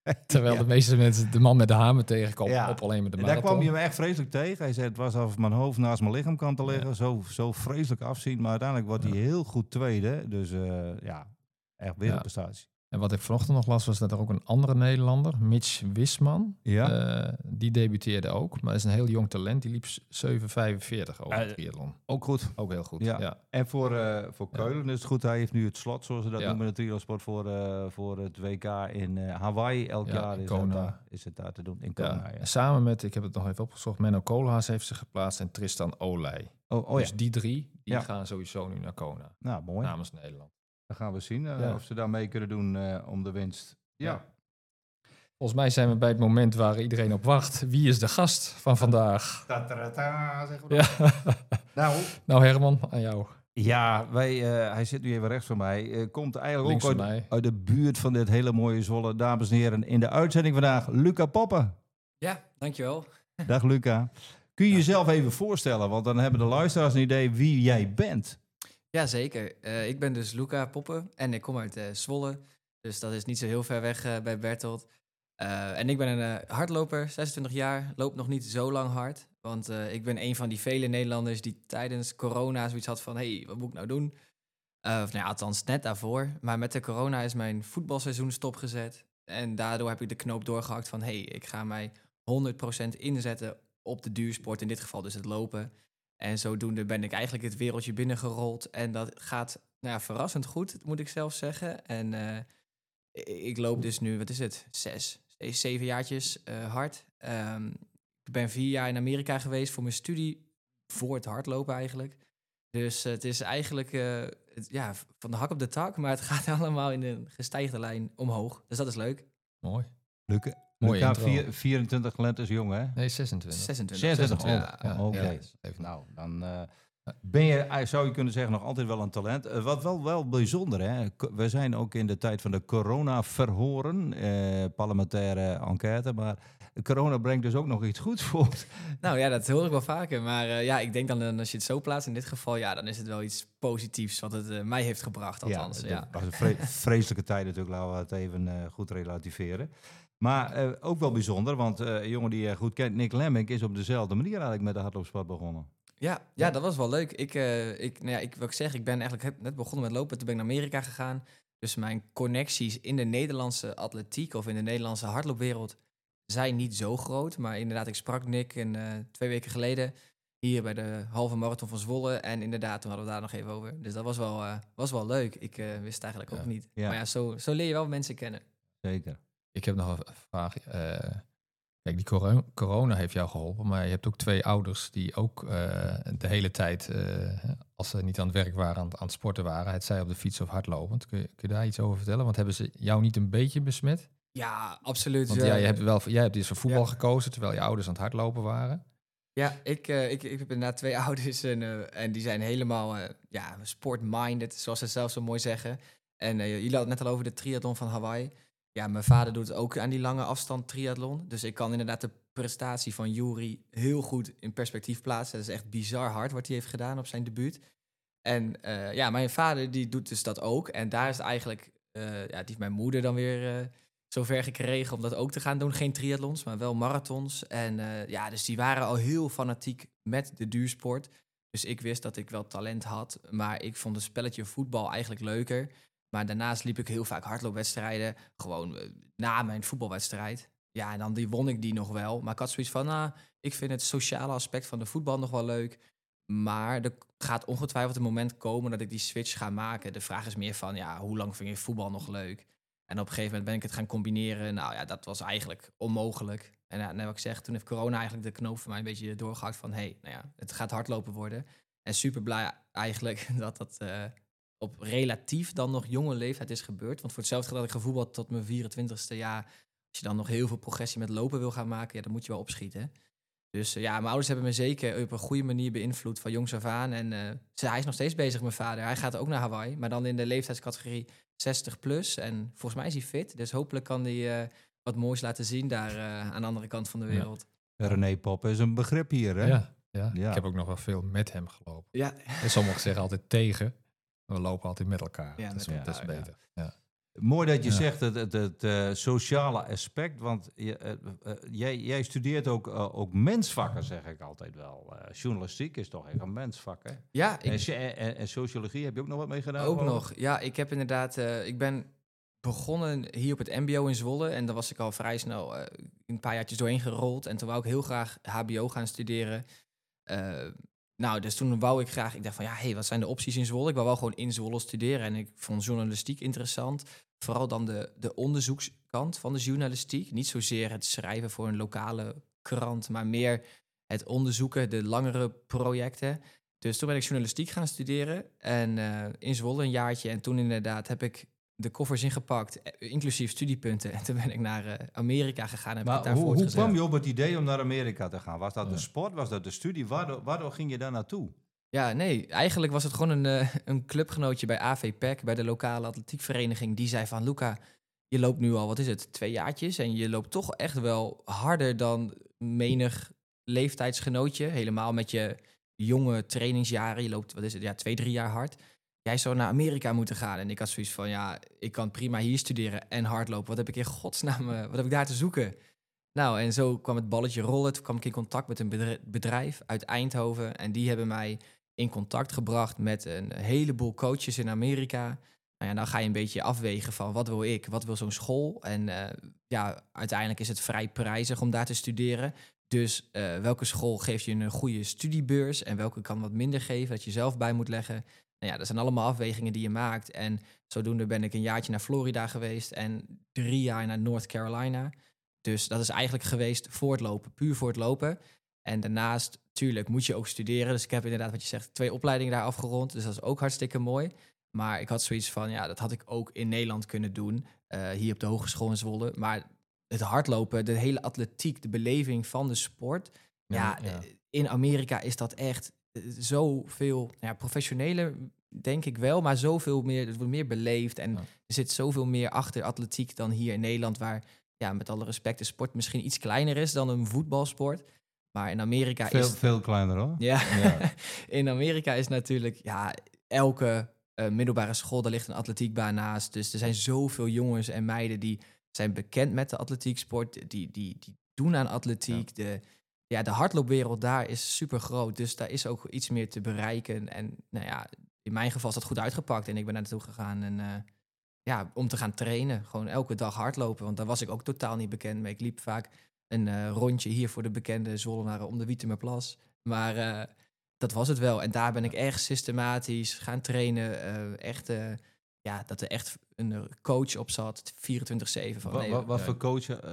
Terwijl ja. de meeste mensen de man met de hamer tegenkomen ja. op alleen met de marathon. Daar kwam je me echt vreselijk tegen. Hij zei, het was alsof mijn hoofd naast mijn lichaam kwam te liggen. Ja. Zo, zo vreselijk afzien. Maar uiteindelijk wordt hij ja. heel goed tweede. Dus uh, ja, echt wereldprestatie. Ja. En wat ik vanochtend nog las, was dat er ook een andere Nederlander, Mitch Wisman, ja. uh, die debuteerde ook. Maar is een heel jong talent. Die liep zeven vijfenveertig over uh, triathlon. Ook goed. Ook heel goed, ja. ja. En voor, uh, voor Keulen ja. is het goed. Hij heeft nu het slot, zoals ze dat ja. noemen in de triathlonsport, voor, uh, voor het W K in uh, Hawaii. Elk ja, jaar is het, daar, is het daar te doen. In Kona, ja. Ja. En samen met, ik heb het nog even opgezocht, Menno Koolhaas heeft zich geplaatst en Tristan Olij. Oh, oh, dus ja. die drie, die ja. gaan sowieso nu naar Kona. Nou, mooi. Namens Nederland. Dan gaan we zien uh, ja. of ze daar mee kunnen doen uh, om de winst. Ja. ja. Volgens mij zijn we bij het moment waar iedereen op wacht. Wie is de gast van vandaag? Ta -ta -ta -ta, zeggen we ja. nou. nou Herman, aan jou. Ja, wij, uh, hij zit nu even rechts van mij. Uh, komt eigenlijk Links ook uit, uit de buurt van dit hele mooie Zwolle. Dames en heren, in de uitzending vandaag Luca Poppen. Ja, dankjewel. Dag Luca. Kun je jezelf even voorstellen? Want dan hebben de luisteraars een idee wie jij bent. Jazeker. Uh, ik ben dus Luca Poppen en ik kom uit uh, Zwolle. Dus dat is niet zo heel ver weg uh, bij Bertolt. Uh, en ik ben een uh, hardloper, zesentwintig jaar. Loop nog niet zo lang hard. Want uh, ik ben een van die vele Nederlanders die tijdens corona zoiets had van... hé, hey, wat moet ik nou doen? Uh, of nou ja, althans net daarvoor. Maar met de corona is mijn voetbalseizoen stopgezet. En daardoor heb ik de knoop doorgehakt van... hé, hey, ik ga mij honderd procent inzetten op de duursport. In dit geval dus het lopen. En zodoende ben ik eigenlijk het wereldje binnengerold. En dat gaat nou ja, verrassend goed, moet ik zelf zeggen. En uh, ik loop dus nu, wat is het, zes, zeven jaartjes uh, hard. Um, ik ben vier jaar in Amerika geweest voor mijn studie. Voor het hardlopen eigenlijk. Dus uh, het is eigenlijk uh, het, ja, van de hak op de tak. Maar het gaat allemaal in een gestijgde lijn omhoog. Dus dat is leuk. Mooi. Luca, Luca vier, vierentwintig talent is jong, hè? Nee, zesentwintig. zesentwintig. zesentwintig, ja, oh, ja, oké. Okay. Ja, nou, dan uh, ben je, zou je kunnen zeggen, nog altijd wel een talent. Uh, wat wel, wel bijzonder, hè? We zijn ook in de tijd van de corona-verhoren, uh, parlementaire enquête, maar corona brengt dus ook nog iets goeds voort. Nou ja, dat hoor ik wel vaker. Maar uh, ja, ik denk dan, als je het zo plaatst in dit geval, ja, dan is het wel iets positiefs wat het uh, mij heeft gebracht, althans. Ja, ja. het was een vre vreselijke tijd natuurlijk, laten we het even uh, goed relativeren. Maar uh, ook wel bijzonder, want uh, een jongen die je goed kent, Nick Lemmink, is op dezelfde manier eigenlijk met de hardloopsport begonnen. Ja, ja, ja, dat was wel leuk. Ik, uh, ik, nou ja, ik wil ik zeggen, ik ben eigenlijk net begonnen met lopen. Toen ben ik naar Amerika gegaan. Dus mijn connecties in de Nederlandse atletiek of in de Nederlandse hardloopwereld zijn niet zo groot. Maar inderdaad, ik sprak Nick een, uh, twee weken geleden hier bij de halve marathon van Zwolle. En inderdaad, toen hadden we daar nog even over. Dus dat was wel, uh, was wel leuk. Ik uh, wist het eigenlijk ja. ook niet. Ja. Maar ja, zo, zo leer je wel mensen kennen. Zeker. Ik heb nog een vraag. Uh, kijk, die corona, corona heeft jou geholpen, maar je hebt ook twee ouders die ook uh, de hele tijd, uh, als ze niet aan het werk waren, aan, aan het sporten waren, het zij op de fiets of hardlopend. Kun je, kun je daar iets over vertellen? Want hebben ze jou niet een beetje besmet? Ja, absoluut. Want ja, je hebt wel, jij hebt dus voor voetbal ja. gekozen, terwijl je ouders aan het hardlopen waren. Ja, ik, uh, ik, ik heb inderdaad twee ouders en, uh, en die zijn helemaal uh, ja, sport-minded, zoals ze zelf zo mooi zeggen. En uh, jullie hadden het net al over de triathlon van Hawaii. Ja, mijn vader doet ook aan die lange afstand triathlon. Dus ik kan inderdaad de prestatie van Yuri heel goed in perspectief plaatsen. Dat is echt bizar hard wat hij heeft gedaan op zijn debuut. En uh, ja, mijn vader die doet dus dat ook. En daar is het eigenlijk, uh, ja, die heeft mijn moeder dan weer uh, zover gekregen om dat ook te gaan doen. Geen triathlons, maar wel marathons. En uh, ja, dus die waren al heel fanatiek met de duursport. Dus ik wist dat ik wel talent had. Maar ik vond het spelletje voetbal eigenlijk leuker. Maar daarnaast liep ik heel vaak hardloopwedstrijden. Gewoon uh, na mijn voetbalwedstrijd. Ja, en dan die won ik die nog wel. Maar ik had zoiets van, nou, ik vind het sociale aspect van de voetbal nog wel leuk. Maar er gaat ongetwijfeld een moment komen dat ik die switch ga maken. De vraag is meer van, ja, hoe lang vind je voetbal nog leuk? En op een gegeven moment ben ik het gaan combineren. Nou ja, dat was eigenlijk onmogelijk. En ja, net wat ik zeg, toen heeft corona eigenlijk de knoop voor mij een beetje doorgehakt van, hé, hey, nou ja, het gaat hardlopen worden. En super blij eigenlijk dat dat uh, op relatief dan nog jonge leeftijd is gebeurd. Want voor hetzelfde had ik gevoetbald tot mijn vierentwintigste jaar. Als je dan nog heel veel progressie met lopen wil gaan maken, ja, dan moet je wel opschieten. Dus uh, ja, mijn ouders hebben me zeker op een goede manier beïnvloed van jongs af aan. En uh, ze, hij is nog steeds bezig, mijn vader. Hij gaat ook naar Hawaii, maar dan in de leeftijdscategorie zestig plus. En volgens mij is hij fit, dus hopelijk kan hij uh, wat moois laten zien daar uh, aan de andere kant van de wereld. Ja. René Poppen is een begrip hier, hè? Ja, ja. ja, ik heb ook nog wel veel met hem gelopen. Ja. En sommigen zeggen altijd tegen, we lopen altijd met elkaar. Ja, dat is, ja, dat is beter. Ja. Ja. Mooi dat je Ja. zegt het, het, het uh, sociale aspect, want je, uh, uh, jij, jij studeert ook, uh, ook mensvakken, zeg ik altijd wel. Uh, journalistiek is toch echt een mensvak, hè? Ja, ik, en, en, en sociologie, heb je ook nog wat mee gedaan? ook geloof? nog. Ja, ik heb inderdaad, uh, ik ben begonnen hier op het mbo in Zwolle en daar was ik al vrij snel uh, een paar jaartjes doorheen gerold en toen wou ik heel graag hbo gaan studeren. Uh, nou, dus toen wou ik graag, ik dacht van ja, hey, wat zijn de opties in Zwolle? Ik wou wel gewoon in Zwolle studeren en ik vond journalistiek interessant. Vooral dan de, de onderzoekskant van de journalistiek. Niet zozeer het schrijven voor een lokale krant, maar meer het onderzoeken, de langere projecten. Dus toen ben ik journalistiek gaan studeren en uh, in Zwolle een jaartje. En toen inderdaad heb ik de koffers ingepakt, inclusief studiepunten. En toen ben ik naar uh, Amerika gegaan. En maar heb ik hoe, hoe kwam je op het idee om naar Amerika te gaan? Was dat ja. de sport? Was dat de studie? Waardoor, waardoor ging je daar naartoe? Ja, nee, eigenlijk was het gewoon een, uh, een clubgenootje bij A V P E C, bij de lokale atletiekvereniging. Die zei van, Luca, je loopt nu al, wat is het, twee jaartjes. En je loopt toch echt wel harder dan menig leeftijdsgenootje. Helemaal met je jonge trainingsjaren. Je loopt, wat is het, ja, twee, drie jaar hard. Jij zou naar Amerika moeten gaan. En ik had zoiets van, ja, ik kan prima hier studeren en hardlopen. Wat heb ik in godsnaam, uh, wat heb ik daar te zoeken? Nou, en zo kwam het balletje rollen. Toen kwam ik in contact met een bedrijf uit Eindhoven. En die hebben mij in contact gebracht met een heleboel coaches in Amerika. Nou ja, dan ga je een beetje afwegen van wat wil ik, wat wil zo'n school. En uh, ja, uiteindelijk is het vrij prijzig om daar te studeren. Dus uh, welke school geeft je een goede studiebeurs en welke kan wat minder geven, dat je zelf bij moet leggen. Nou ja, dat zijn allemaal afwegingen die je maakt. En zodoende ben ik een jaartje naar Florida geweest en drie jaar naar North Carolina. Dus dat is eigenlijk geweest voor het lopen, puur voor het lopen. En daarnaast, tuurlijk, moet je ook studeren. Dus ik heb inderdaad, wat je zegt, twee opleidingen daar afgerond. Dus dat is ook hartstikke mooi. Maar ik had zoiets van, ja, dat had ik ook in Nederland kunnen doen. Uh, hier op de Hogeschool in Zwolle. Maar het hardlopen, de hele atletiek, de beleving van de sport. Ja, ja, ja. In Amerika is dat echt zoveel ja, professioneler, denk ik wel. Maar zoveel meer, het wordt meer beleefd. En ja. er zit zoveel meer achter atletiek dan hier in Nederland, waar, ja, met alle respect, de sport misschien iets kleiner is dan een voetbalsport. Maar in Amerika veel, is... Het, veel kleiner, hoor. Ja, ja. In Amerika is natuurlijk... Ja, elke uh, middelbare school, daar ligt een atletiekbaan naast. Dus er zijn zoveel jongens en meiden die zijn bekend met de atletieksport. Die, die, die doen aan atletiek. Ja. De, ja, de hardloopwereld daar is super groot. Dus daar is ook iets meer te bereiken. En nou ja, in mijn geval is dat goed uitgepakt. En ik ben naartoe gegaan en... Uh, ja, om te gaan trainen. Gewoon elke dag hardlopen. Want daar was ik ook totaal niet bekend mee. Ik liep vaak een uh, rondje hier voor de bekende Zwollenaren om de Wietemerplas. Maar uh, dat was het wel. En daar ben ik echt systematisch gaan trainen. Uh, echt, uh, ja, dat er echt een coach op zat. vierentwintig zeven. Van, wat nee, wat, wat uh, voor coach uh,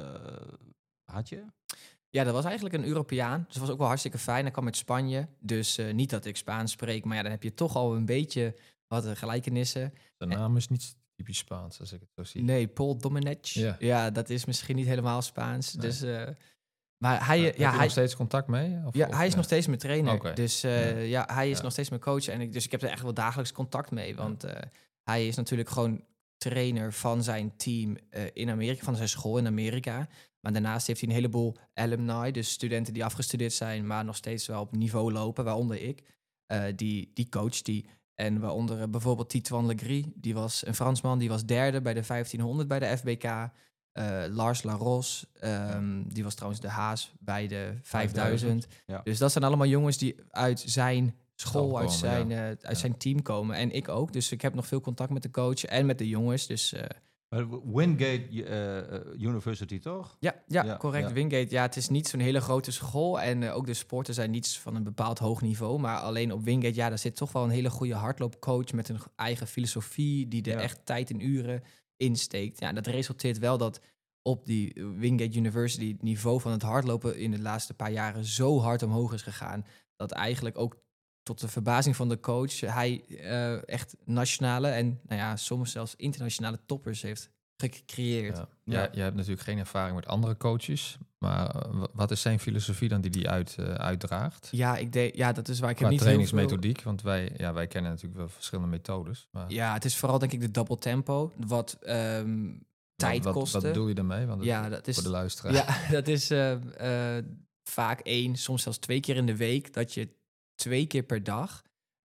had je? Ja, dat was eigenlijk een Europeaan. Dus dat was ook wel hartstikke fijn. Hij kwam uit Spanje. Dus uh, niet dat ik Spaans spreek. Maar ja, dan heb je toch al een beetje wat uh, gelijkenissen. De naam is niet... typisch Spaans, als ik het zo zie. Nee, Paul Domenech. Ja, ja dat is misschien niet helemaal Spaans. Nee. Dus, uh, maar hij, uh, heb ja, je hij nog steeds contact mee? Of, ja, of, hij is ja. nog steeds mijn trainer. Okay. Dus uh, ja. ja, hij is ja. nog steeds mijn coach. En ik, dus ik heb er echt wel dagelijks contact mee. Want uh, hij is natuurlijk gewoon trainer van zijn team uh, in Amerika, van zijn school in Amerika. Maar daarnaast heeft hij een heleboel alumni, dus studenten die afgestudeerd zijn, maar nog steeds wel op niveau lopen, waaronder ik. Uh, die, die coach die. En waaronder uh, bijvoorbeeld Titouan Legris, die was een Fransman, die was derde bij de vijftienhonderd bij de F B K. Uh, Lars Laros, um, ja. die was trouwens de haas bij de vijfduizend. Ja. Dus dat zijn allemaal jongens die uit zijn school, komen, uit, zijn, ja. uh, uit ja. zijn team komen. En ik ook, dus ik heb nog veel contact met de coach en met de jongens. Dus, uh, Wingate uh, University, toch? Ja, ja, ja correct. Ja. Wingate, ja, het is niet zo'n hele grote school. En uh, ook de sporten zijn niet van een bepaald hoog niveau. Maar alleen op Wingate, ja, daar zit toch wel een hele goede hardloopcoach met een eigen filosofie die er ja. echt tijd en uren insteekt. Ja, dat resulteert wel dat op die Wingate University het niveau van het hardlopen in de laatste paar jaren zo hard omhoog is gegaan, dat eigenlijk ook tot de verbazing van de coach hij uh, echt nationale en nou ja, soms zelfs internationale toppers heeft gecreëerd. Ja. Ja. Ja, je hebt natuurlijk geen ervaring met andere coaches, maar uh, wat is zijn filosofie dan die die uit, uh, uitdraagt? Ja, ik denk, ja, dat is waar ik Qua heb niet trainingsmethodiek, veel... want wij, ja, wij kennen natuurlijk wel verschillende methodes. Maar... Ja, het is vooral denk ik de double tempo, wat um, tijd wat, kosten. Wat bedoel je daarmee? Want ja, dat is voor de luisteraar. Ja, dat is uh, uh, vaak één, soms zelfs twee keer in de week, dat je twee keer per dag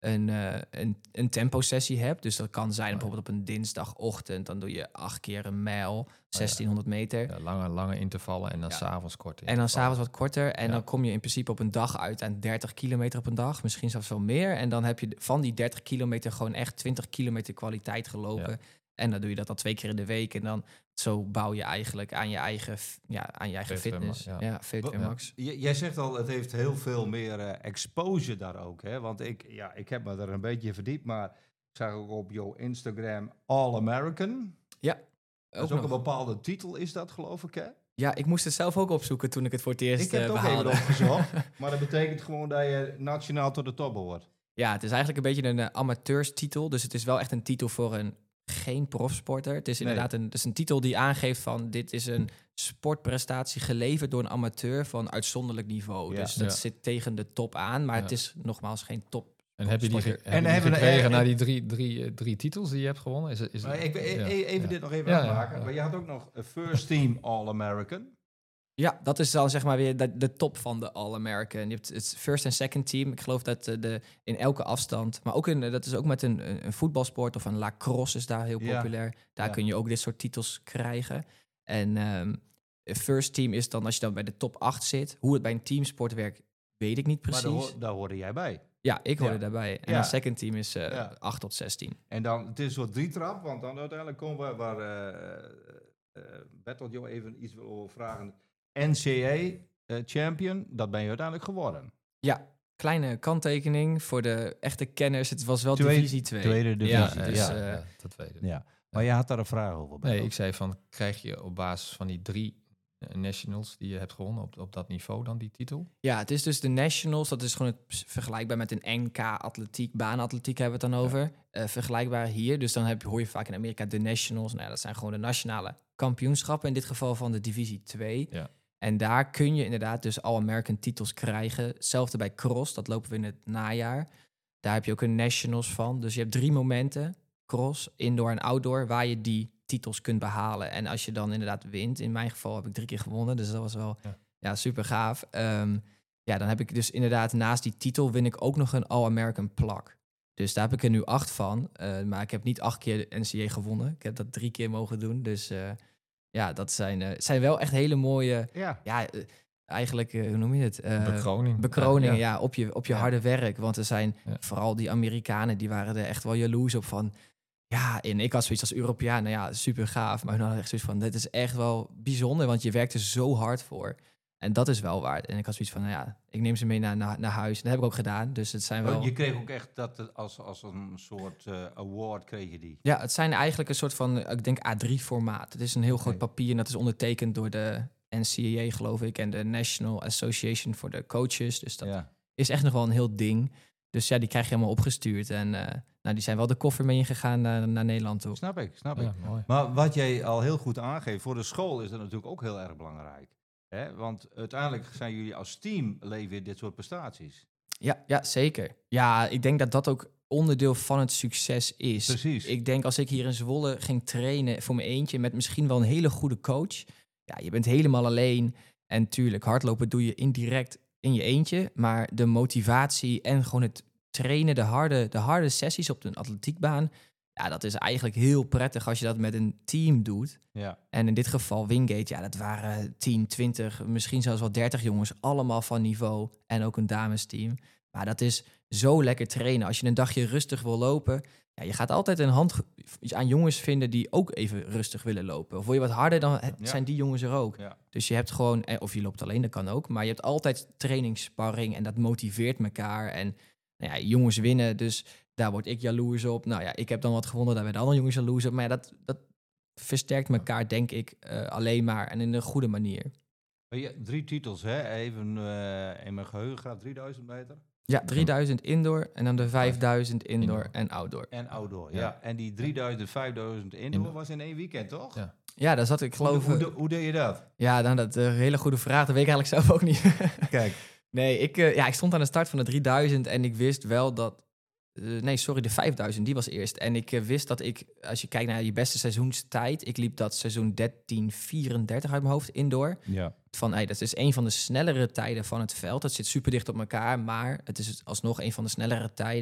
een, uh, een, een tempo-sessie hebt. Dus dat kan zijn bijvoorbeeld op een dinsdagochtend. Dan doe je acht keer een mijl, zestienhonderd meter. Ja, lange, lange intervallen en dan ja. s'avonds korter. En dan s'avonds wat korter. En ja. dan kom je in principe op een dag uit aan dertig kilometer op een dag. Misschien zelfs wel meer. En dan heb je van die dertig kilometer gewoon echt twintig kilometer kwaliteit gelopen. Ja. En dan doe je dat al twee keer in de week. En dan zo bouw je eigenlijk aan je eigen, ja, aan je eigen fitness. Ja, ja V twee Max. J- jij zegt al, het heeft heel veel meer uh, exposure daar ook. Hè? Want ik, ja, ik heb me er een beetje verdiept. Maar ik zag ook op jouw Instagram All American. Ja. Dat is ook nog een bepaalde titel, is dat geloof ik, hè? Ja, ik moest het zelf ook opzoeken toen ik het voor het eerst behaalde. Ik heb het ook even opgezocht. Maar dat betekent gewoon dat je nationaal tot de top behoort. Ja, het is eigenlijk een beetje een uh, amateurstitel. Dus het is wel echt een titel voor een geen profsporter. Het is inderdaad nee. een, het is een titel die aangeeft van dit is een sportprestatie geleverd door een amateur van uitzonderlijk niveau. Ja, dus dat ja. zit tegen de top aan, maar ja. het is nogmaals geen top. En heb je die, ge- heb en je die hebben gekregen na die drie, drie, drie titels die je hebt gewonnen? Is, is maar ik, ja. Even ja. dit nog even ja, aanmaken. Ja, ja. Maar je had ook nog een First Team All-American. Ja, dat is dan zeg maar weer de, de top van de All-American. Je hebt het first en second team. Ik geloof dat uh, de, in elke afstand, maar ook in, uh, dat is ook met een, een voetbalsport of een lacrosse is daar heel populair. Ja. Daar ja. kun je ook dit soort titels krijgen. En um, first team is dan als je dan bij de top acht zit. Hoe het bij een teamsport werkt, weet ik niet precies. Maar daar, ho- daar hoorde jij bij. Ja, ik hoorde ja. daarbij. En ja. dan second team is uh, ja. acht tot zestien. En dan, het is een soort drietrap, want dan uiteindelijk komen we waar uh, uh, Bertolt jou even iets wil over vragen. N C A uh, champion, dat ben je uiteindelijk geworden. Ja, kleine kanttekening voor de echte kenners. Het was wel tweede, divisie twee. Tweede divisie. Ja, dus, ja, uh, ja, dat tweede. Ja. Maar je had daar een vraag over. Nee, ik zei van, krijg je op basis van die drie uh, nationals die je hebt gewonnen op, op dat niveau dan die titel? Ja, het is dus de nationals. Dat is gewoon het vergelijkbaar met een N K atletiek, baanatletiek hebben we het dan over. Ja. Uh, vergelijkbaar hier. Dus dan heb je, hoor je vaak in Amerika de nationals. Nou ja, dat zijn gewoon de nationale kampioenschappen. In dit geval van de divisie twee. Ja. En daar kun je inderdaad dus All-American titels krijgen. Hetzelfde bij cross, dat lopen we in het najaar. Daar heb je ook een nationals van. Dus je hebt drie momenten, cross, indoor en outdoor, waar je die titels kunt behalen. En als je dan inderdaad wint, in mijn geval heb ik drie keer gewonnen, dus dat was wel ja. Ja, super gaaf. Um, ja, dan heb ik dus inderdaad naast die titel win ik ook nog een All-American plak. Dus daar heb ik er nu acht van. Uh, maar ik heb niet acht keer de N C A A gewonnen. Ik heb dat drie keer mogen doen, dus... Uh, Ja, dat zijn, uh, zijn wel echt hele mooie... Ja, ja uh, eigenlijk, uh, hoe noem je het? Uh, Bekroning. Bekroningen, ja, ja, op je, op je ja. harde werk. Want er zijn ja. vooral die Amerikanen, die waren er echt wel jaloers op van... Ja, en ik had zoiets als Europeaan, nou ja, super gaaf. Maar dan had ik echt zoiets van, dit is echt wel bijzonder, want je werkt er zo hard voor. En dat is wel waard. En ik had zoiets van, nou ja, ik neem ze mee naar, naar, naar huis. En dat heb ik ook gedaan. Dus het zijn wel... Oh, je kreeg ook echt dat als, als een soort uh, award kreeg je die? Ja, het zijn eigenlijk een soort van, ik denk A drie formaat. Het is een heel okay. groot papier en dat is ondertekend door de N C A A, geloof ik. En de National Association for the Coaches. Dus dat ja. is echt nog wel een heel ding. Dus ja, die krijg je helemaal opgestuurd. En uh, nou, die zijn wel de koffer mee ingegaan naar, naar Nederland toe. Snap ik, snap ja, ik. Mooi. Maar wat jij al heel goed aangeeft, voor de school is dat natuurlijk ook heel erg belangrijk. Hè? Want uiteindelijk zijn jullie als team leveren dit soort prestaties. Ja, ja, zeker. Ja, ik denk dat dat ook onderdeel van het succes is. Precies. Ik denk als ik hier in Zwolle ging trainen voor mijn eentje met misschien wel een hele goede coach. Ja, je bent helemaal alleen. En tuurlijk, hardlopen doe je indirect in je eentje. Maar de motivatie en gewoon het trainen, de harde, de harde sessies op de atletiekbaan... Ja, dat is eigenlijk heel prettig als je dat met een team doet. Ja. En in dit geval Wingate, ja, dat waren tien, twintig, misschien zelfs wel dertig jongens. Allemaal van niveau en ook een damesteam. Maar dat is zo lekker trainen. Als je een dagje rustig wil lopen... Ja, je gaat altijd een hand aan jongens vinden die ook even rustig willen lopen. Of wil je wat harder, dan ja. zijn die jongens er ook. Ja. Dus je hebt gewoon... Of je loopt alleen, dat kan ook. Maar je hebt altijd trainingssparring en dat motiveert elkaar. En nou ja, jongens winnen, dus... Daar word ik jaloers op. Nou ja, ik heb dan wat gewonnen, daar werden andere jongens jaloers op. Maar ja, dat, dat versterkt elkaar, denk ik, uh, alleen maar. En in een goede manier. Ja, drie titels, hè? Even uh, in mijn geheugen gaat drieduizend meter. Ja, drieduizend indoor en dan de vijfduizend indoor, indoor. en outdoor. En outdoor, ja. ja. En die drieduizend, vijfduizend indoor, indoor was in één weekend, toch? Ja, ja daar zat ik geloof... Hoe, hoe, hoe deed je dat? Ja, dan dat een uh, hele goede vraag. Dat weet ik eigenlijk zelf ook niet. Kijk. Nee, ik, uh, ja, ik stond aan de start van de drieduizend en ik wist wel dat... Uh, nee, sorry, de vijfduizend, die was eerst. En ik uh, wist dat ik, als je kijkt naar je beste seizoenstijd... ik liep dat seizoen dertien vierendertig uit mijn hoofd, indoor. Ja. Van, hey, dat is een van de snellere tijden van het veld. Dat zit super dicht op elkaar, maar het is alsnog een van de snellere tijden.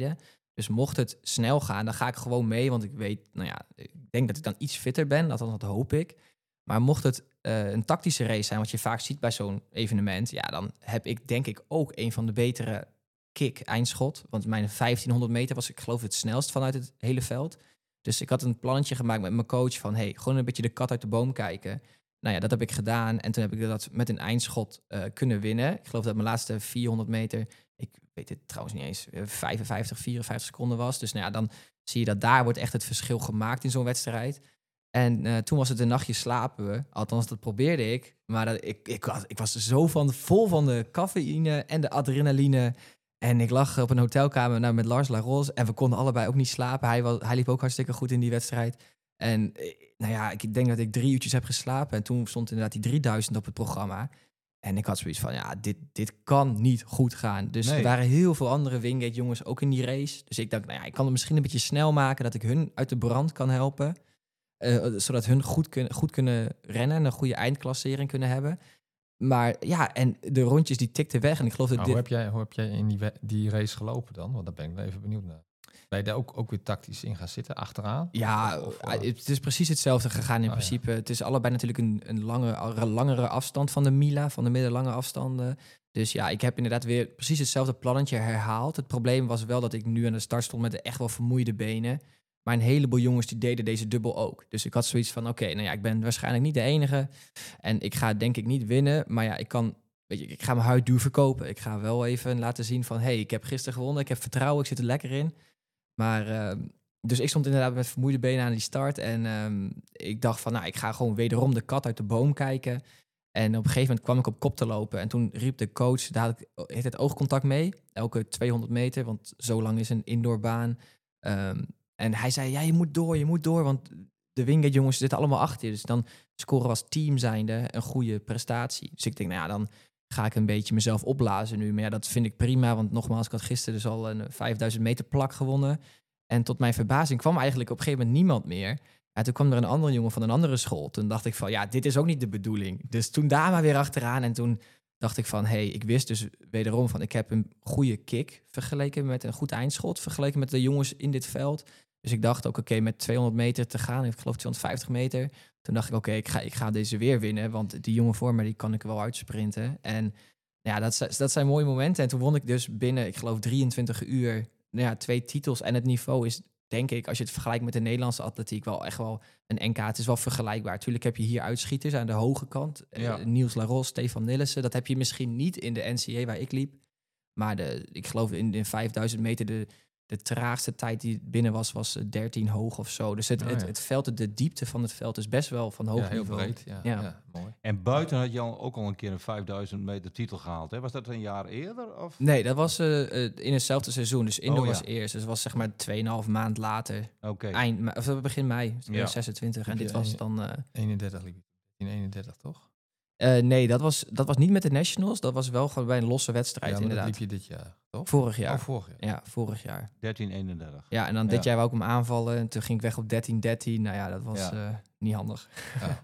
Dus mocht het snel gaan, dan ga ik gewoon mee. Want ik weet, nou ja, ik denk dat ik dan iets fitter ben. Althans, dat hoop ik. Maar mocht het uh, een tactische race zijn, wat je vaak ziet bij zo'n evenement, ja, dan heb ik denk ik ook een van de betere kick-eindschot. Want mijn vijftienhonderd meter was, ik geloof, het snelst vanuit het hele veld. Dus ik had een plannetje gemaakt met mijn coach van, hey, gewoon een beetje de kat uit de boom kijken. Nou ja, dat heb ik gedaan. En toen heb ik dat met een eindschot uh, kunnen winnen. Ik geloof dat mijn laatste vierhonderd meter, ik weet het trouwens niet eens, vijfenvijftig, vierenvijftig seconden was. Dus nou ja, dan zie je dat daar wordt echt het verschil gemaakt in zo'n wedstrijd. En uh, toen was het een nachtje slapen. Althans, dat probeerde ik. Maar dat, ik, ik, was, ik was zo van, vol van de cafeïne en de adrenaline. En ik lag op een hotelkamer nou, met Lars Laros. En we konden allebei ook niet slapen. Hij, was, hij liep ook hartstikke goed in die wedstrijd. En nou ja, ik denk dat ik drie uurtjes heb geslapen. En toen stond inderdaad die drieduizend op het programma. En ik had zoiets van, ja, dit, dit kan niet goed gaan. Dus nee. Er waren heel veel andere Wingate jongens ook in die race. Dus ik dacht, nou ja, ik kan het misschien een beetje snel maken, dat ik hun uit de brand kan helpen. Uh, zodat hun goed, kun, goed kunnen rennen en een goede eindklassering kunnen hebben. Maar ja, en de rondjes die tikten weg. En ik geloof dat nou, dit... Hoe heb jij, hoe heb jij in die, die race gelopen dan? Want daar ben ik even benieuwd naar. Ben je daar ook, ook weer tactisch in gaan zitten, achteraan? Ja, of, of, uh... het is precies hetzelfde gegaan in oh, principe. Ja. Het is allebei natuurlijk een, een lange, langere afstand van de Mila, van de middellange afstanden. Dus ja, ik heb inderdaad weer precies hetzelfde plannetje herhaald. Het probleem was wel dat ik nu aan de start stond met de echt wel vermoeide benen. Maar een heleboel jongens die deden deze dubbel ook. Dus ik had zoiets van, oké, okay, nou ja, ik ben waarschijnlijk niet de enige. En ik ga denk ik niet winnen. Maar ja, ik kan, weet je, ik ga mijn huid duur verkopen. Ik ga wel even laten zien van, hey, ik heb gisteren gewonnen. Ik heb vertrouwen, ik zit er lekker in. Maar, uh, dus ik stond inderdaad met vermoeide benen aan die start. En um, ik dacht van, nou, ik ga gewoon wederom de kat uit de boom kijken. En op een gegeven moment kwam ik op kop te lopen. En toen riep de coach, daar had ik heeft het oogcontact mee. Elke tweehonderd meter, want zo lang is een indoorbaan. Um, En hij zei, ja, je moet door, je moet door, want de Wingate jongens zitten allemaal achter je. Dus dan scoren we als team zijnde een goede prestatie. Dus ik denk, nou ja, dan ga ik een beetje mezelf opblazen nu. Maar ja, dat vind ik prima, want nogmaals, ik had gisteren dus al een vijfduizend meter plak gewonnen. En tot mijn verbazing kwam eigenlijk op een gegeven moment niemand meer. En toen kwam er een andere jongen van een andere school. Toen dacht ik van, ja, dit is ook niet de bedoeling. Dus toen daar maar weer achteraan en toen dacht ik van, hé, hey, ik wist dus wederom van, ik heb een goede kick vergeleken met een goed eindschot, vergeleken met de jongens in dit veld. Dus ik dacht ook, oké, okay, met tweehonderd meter te gaan, ik geloof tweehonderdvijftig meter. Toen dacht ik, oké, okay, ik, ga, ik ga deze weer winnen, want die jongen voor me, die kan ik wel uitsprinten. En ja, dat, dat zijn mooie momenten. En toen won ik dus binnen, ik geloof drieëntwintig uur, nou ja, twee titels. En het niveau is, denk ik, als je het vergelijkt met de Nederlandse atletiek, wel echt wel een N K. Het is wel vergelijkbaar. Tuurlijk heb je hier uitschieters aan de hoge kant. Ja. Uh, Niels Laros, Stefan Nillissen. Dat heb je misschien niet in de N C A waar ik liep. Maar de, ik geloof in de vijfduizend meter, de, de traagste tijd die binnen was, was dertien hoog of zo. Dus het, oh, ja. het, het veld, de diepte van het veld is best wel van hoog ja, heel niveau. Breed, ja. Ja. Ja, mooi. En buiten had je al ook al een keer een vijfduizend meter titel gehaald. Hè? Was dat een jaar eerder? Of? Nee, dat was uh, in hetzelfde seizoen. Dus indoor oh, ja. was eerst. Dus het was zeg maar tweeënhalf maand later. Okay. Eind, of begin mei, ja. zesentwintig. En dit was dan... Uh, eenendertig liep in eenendertig, toch? Uh, nee, dat was, dat was niet met de Nationals. Dat was wel gewoon bij een losse wedstrijd, ja, inderdaad. Dat liep je dit jaar, toch? Vorig jaar. Oh, vorig jaar. Ja, vorig jaar. dertien eenendertig. Ja, en dan dit ja. jaar wou ik hem aanvallen. En toen ging ik weg op dertien dertien. Nou ja, dat was ja. uh, niet handig. Ja,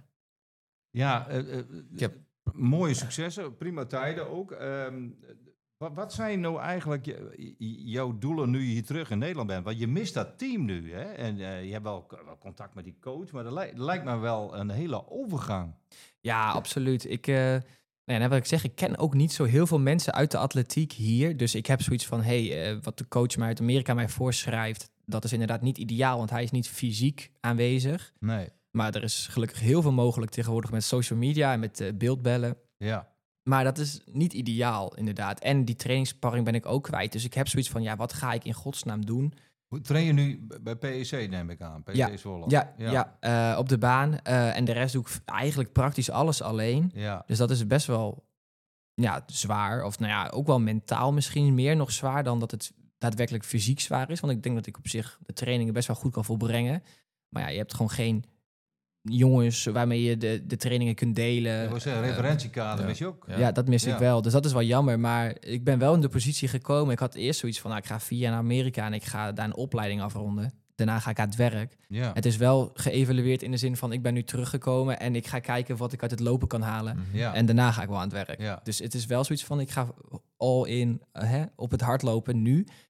ja uh, uh, ik heb mooie successen. Prima tijden ook. Um, wat, wat zijn nou eigenlijk je, jouw doelen nu je hier terug in Nederland bent? Want je mist dat team nu, hè? En uh, je hebt wel, wel contact met die coach. Maar dat lijkt, lijkt me wel een hele overgang. Ja, absoluut. Ik, uh, nou ja, wat ik zeg, ik ken ook niet zo heel veel mensen uit de atletiek hier. Dus ik heb zoiets van, hey, uh, wat de coach mij uit Amerika mij voorschrijft, dat is inderdaad niet ideaal, want hij is niet fysiek aanwezig. Nee. Maar er is gelukkig heel veel mogelijk tegenwoordig met social media en met uh, beeldbellen. Ja. Maar dat is niet ideaal, inderdaad. En die trainingssparring ben ik ook kwijt. Dus ik heb zoiets van, ja, wat ga ik in godsnaam doen? Hoe train je nu bij P E C, neem ik aan? P E C ja, Zwolle. Ja, ja. ja uh, op de baan. Uh, en de rest doe ik eigenlijk praktisch alles alleen. Ja. Dus dat is best wel ja, zwaar. Of nou ja, ook wel mentaal misschien meer nog zwaar dan dat het daadwerkelijk fysiek zwaar is. Want ik denk dat ik op zich de trainingen best wel goed kan volbrengen. Maar ja, je hebt gewoon geen jongens waarmee je de, de trainingen kunt delen. Je wil zeggen, referentiekader uh, mis je ook. Ja, ja dat mis ja. ik wel. Dus dat is wel jammer. Maar ik ben wel in de positie gekomen. Ik had eerst zoiets van, nou, ik ga vier jaar naar Amerika en ik ga daar een opleiding afronden. Daarna ga ik aan het werk. Ja. Het is wel geëvalueerd in de zin van, ik ben nu teruggekomen en ik ga kijken wat ik uit het lopen kan halen. Ja. En daarna ga ik wel aan het werk. Ja. Dus het is wel zoiets van, ik ga all in uh, hè, op het hardlopen nu.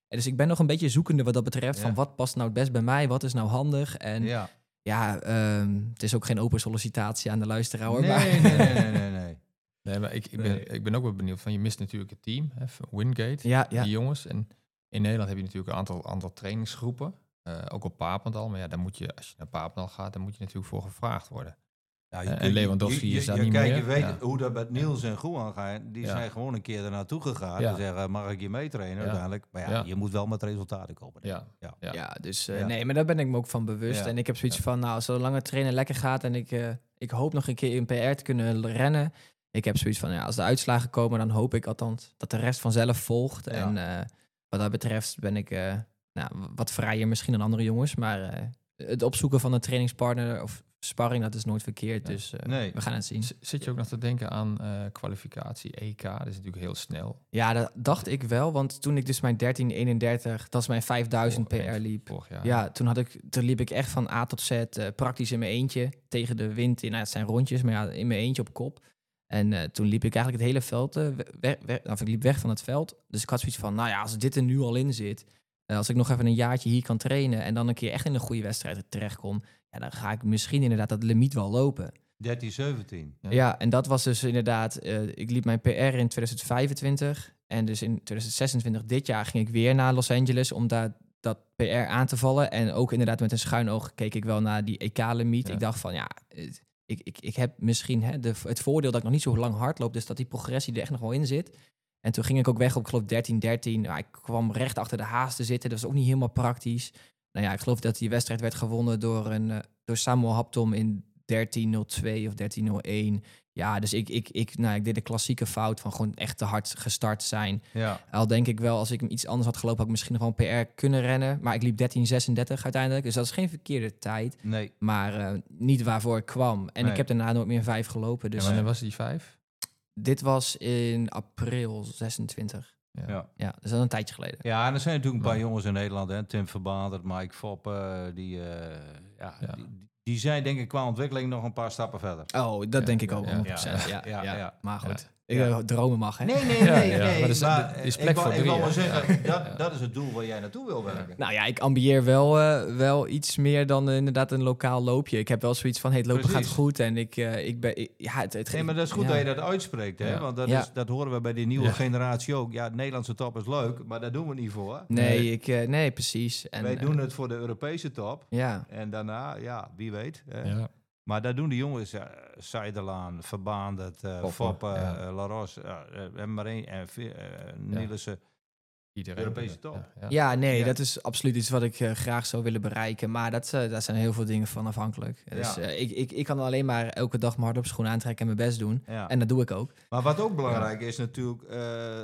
En dus ik ben nog een beetje zoekende wat dat betreft. Ja. Van wat past nou het best bij mij? Wat is nou handig? En ja, ja um, het is ook geen open sollicitatie aan de luisteraar. Hoor, nee, maar nee, nee, nee, nee, nee. Nee, maar ik, ik, ben, nee. ik ben ook wel benieuwd van, je mist natuurlijk het team, hè, Wingate, ja, ja. die jongens. En in Nederland heb je natuurlijk een aantal, aantal trainingsgroepen, uh, ook op Papendal. Maar ja, dan moet je, als je naar Papendal gaat, dan moet je natuurlijk voor gevraagd worden. Ja, je uh, en Lewandowski is daar niet kijk, meer. Je weet ja. hoe dat met Niels en Goean gaat. Die ja. zijn gewoon een keer er naartoe gegaan ja. en zeggen, mag ik je meetrainen ja. uiteindelijk? Maar ja, ja, je moet wel met resultaten komen. Ja, ja. ja. ja dus uh, ja. nee, maar daar ben ik me ook van bewust. Ja. En ik heb zoiets ja. van, nou, zolang het trainen lekker gaat en ik, uh, ik hoop nog een keer in P R te kunnen rennen. Ik heb zoiets van, ja, als de uitslagen komen, dan hoop ik althans dat de rest vanzelf volgt. Ja. En uh, wat dat betreft ben ik uh, nou, wat vrijer misschien dan andere jongens. Maar uh, het opzoeken van een trainingspartner of sparring, dat is nooit verkeerd. Ja. Dus uh, nee. we gaan het zien. Z- zit je ook nog te denken aan uh, kwalificatie E K? Dat is natuurlijk heel snel. Ja, dat dacht ik wel. Want toen ik dus mijn dertien eenendertig, dat is mijn vijfduizend oh, P R liep. Vorig jaar, ja, toen, had ik, toen liep ik echt van A tot Z uh, praktisch in mijn eentje. Tegen de wind in. Nou, het zijn rondjes, maar ja, in mijn eentje op kop. En uh, toen liep ik eigenlijk het hele veld uh, weg, weg, of ik liep weg van het veld. Dus ik had zoiets van, nou ja, als dit er nu al in zit, uh, als ik nog even een jaartje hier kan trainen en dan een keer echt in een goede wedstrijd terechtkom, ja, dan ga ik misschien inderdaad dat limiet wel lopen. dertien zeventien. Ja. ja, en dat was dus inderdaad, uh, ik liep mijn P R in twintig vijfentwintig en dus in twintig zesentwintig dit jaar ging ik weer naar Los Angeles om daar dat P R aan te vallen. En ook inderdaad met een schuin oog keek ik wel naar die E K-limiet. Ja. Ik dacht van, ja... Het, Ik, ik, ik heb misschien hè, de, het voordeel dat ik nog niet zo lang hardloop, dus dat die progressie er echt nog wel in zit. En toen ging ik ook weg op, ik geloof, dertien dertien. Nou, ik kwam recht achter de haas te zitten, dat was ook niet helemaal praktisch. Nou ja, ik geloof dat die wedstrijd werd gewonnen door, een, uh, door Samuel Haptom in dertien nul twee of dertien nul een. Ja, dus ik, ik, ik, nou, ik deed de klassieke fout van gewoon echt te hard gestart zijn. Ja. Al denk ik wel, als ik iets anders had gelopen, had ik misschien nog wel een P R kunnen rennen. Maar ik liep dertien zesendertig uiteindelijk, dus dat is geen verkeerde tijd. Nee. Maar uh, niet waarvoor ik kwam. En nee. ik heb daarna nooit meer vijf gelopen. Dus, en wanneer was die vijf? Dit was in april zesentwintig. Ja. Ja. ja, dus dat is een tijdje geleden. Ja, en er zijn natuurlijk een paar ja. jongens in Nederland, hè. Tim Verbaandert, Mike Foppe, die, uh, ja, ja. die... Die zijn denk ik qua ontwikkeling nog een paar stappen verder. Oh, dat ja, denk ik ook, ja, honderd procent. Ja, ja, ja, ja, ja. Maar goed, ja. ik ja. dromen mag, hè? Nee, nee, nee. ja, nee. Maar dus, maar is plek ik voor wil, drie, ik wil maar zeggen, ja. dat, ja. dat is het doel waar jij naartoe wil werken. Nou ja, ik ambieer wel, uh, wel iets meer dan uh, inderdaad een lokaal loopje. Ik heb wel zoiets van, hey, het lopen Precies. gaat goed. En ik, uh, ik ben... Ik, ja, het, het, nee, maar dat is goed ja. dat je dat uitspreekt, hè? Ja. Want dat, ja. is, dat horen we bij die nieuwe ja. generatie ook. Ja, het Nederlandse top is leuk, maar daar doen we niet voor. Nee, nee. Ik, uh, nee precies. En, Wij uh, doen het voor de Europese top. Ja. En daarna, ja, wie weet. Hè? Ja. Maar daar doen de jongens, uh, Seidelaan, Verbaandert, uh, Foppe, ja. uh, Laros, uh, uh, maar één, en uh, uh, Nielissen. Iedereen. Europese top. Ja, ja. ja nee, ja. dat is absoluut iets wat ik uh, graag zou willen bereiken. Maar dat, uh, daar zijn heel veel dingen van afhankelijk. Ja. Dus uh, ik, ik, ik kan alleen maar elke dag mijn hard op schoen aantrekken en mijn best doen. Ja. En dat doe ik ook. Maar wat ook belangrijk ja. is natuurlijk uh,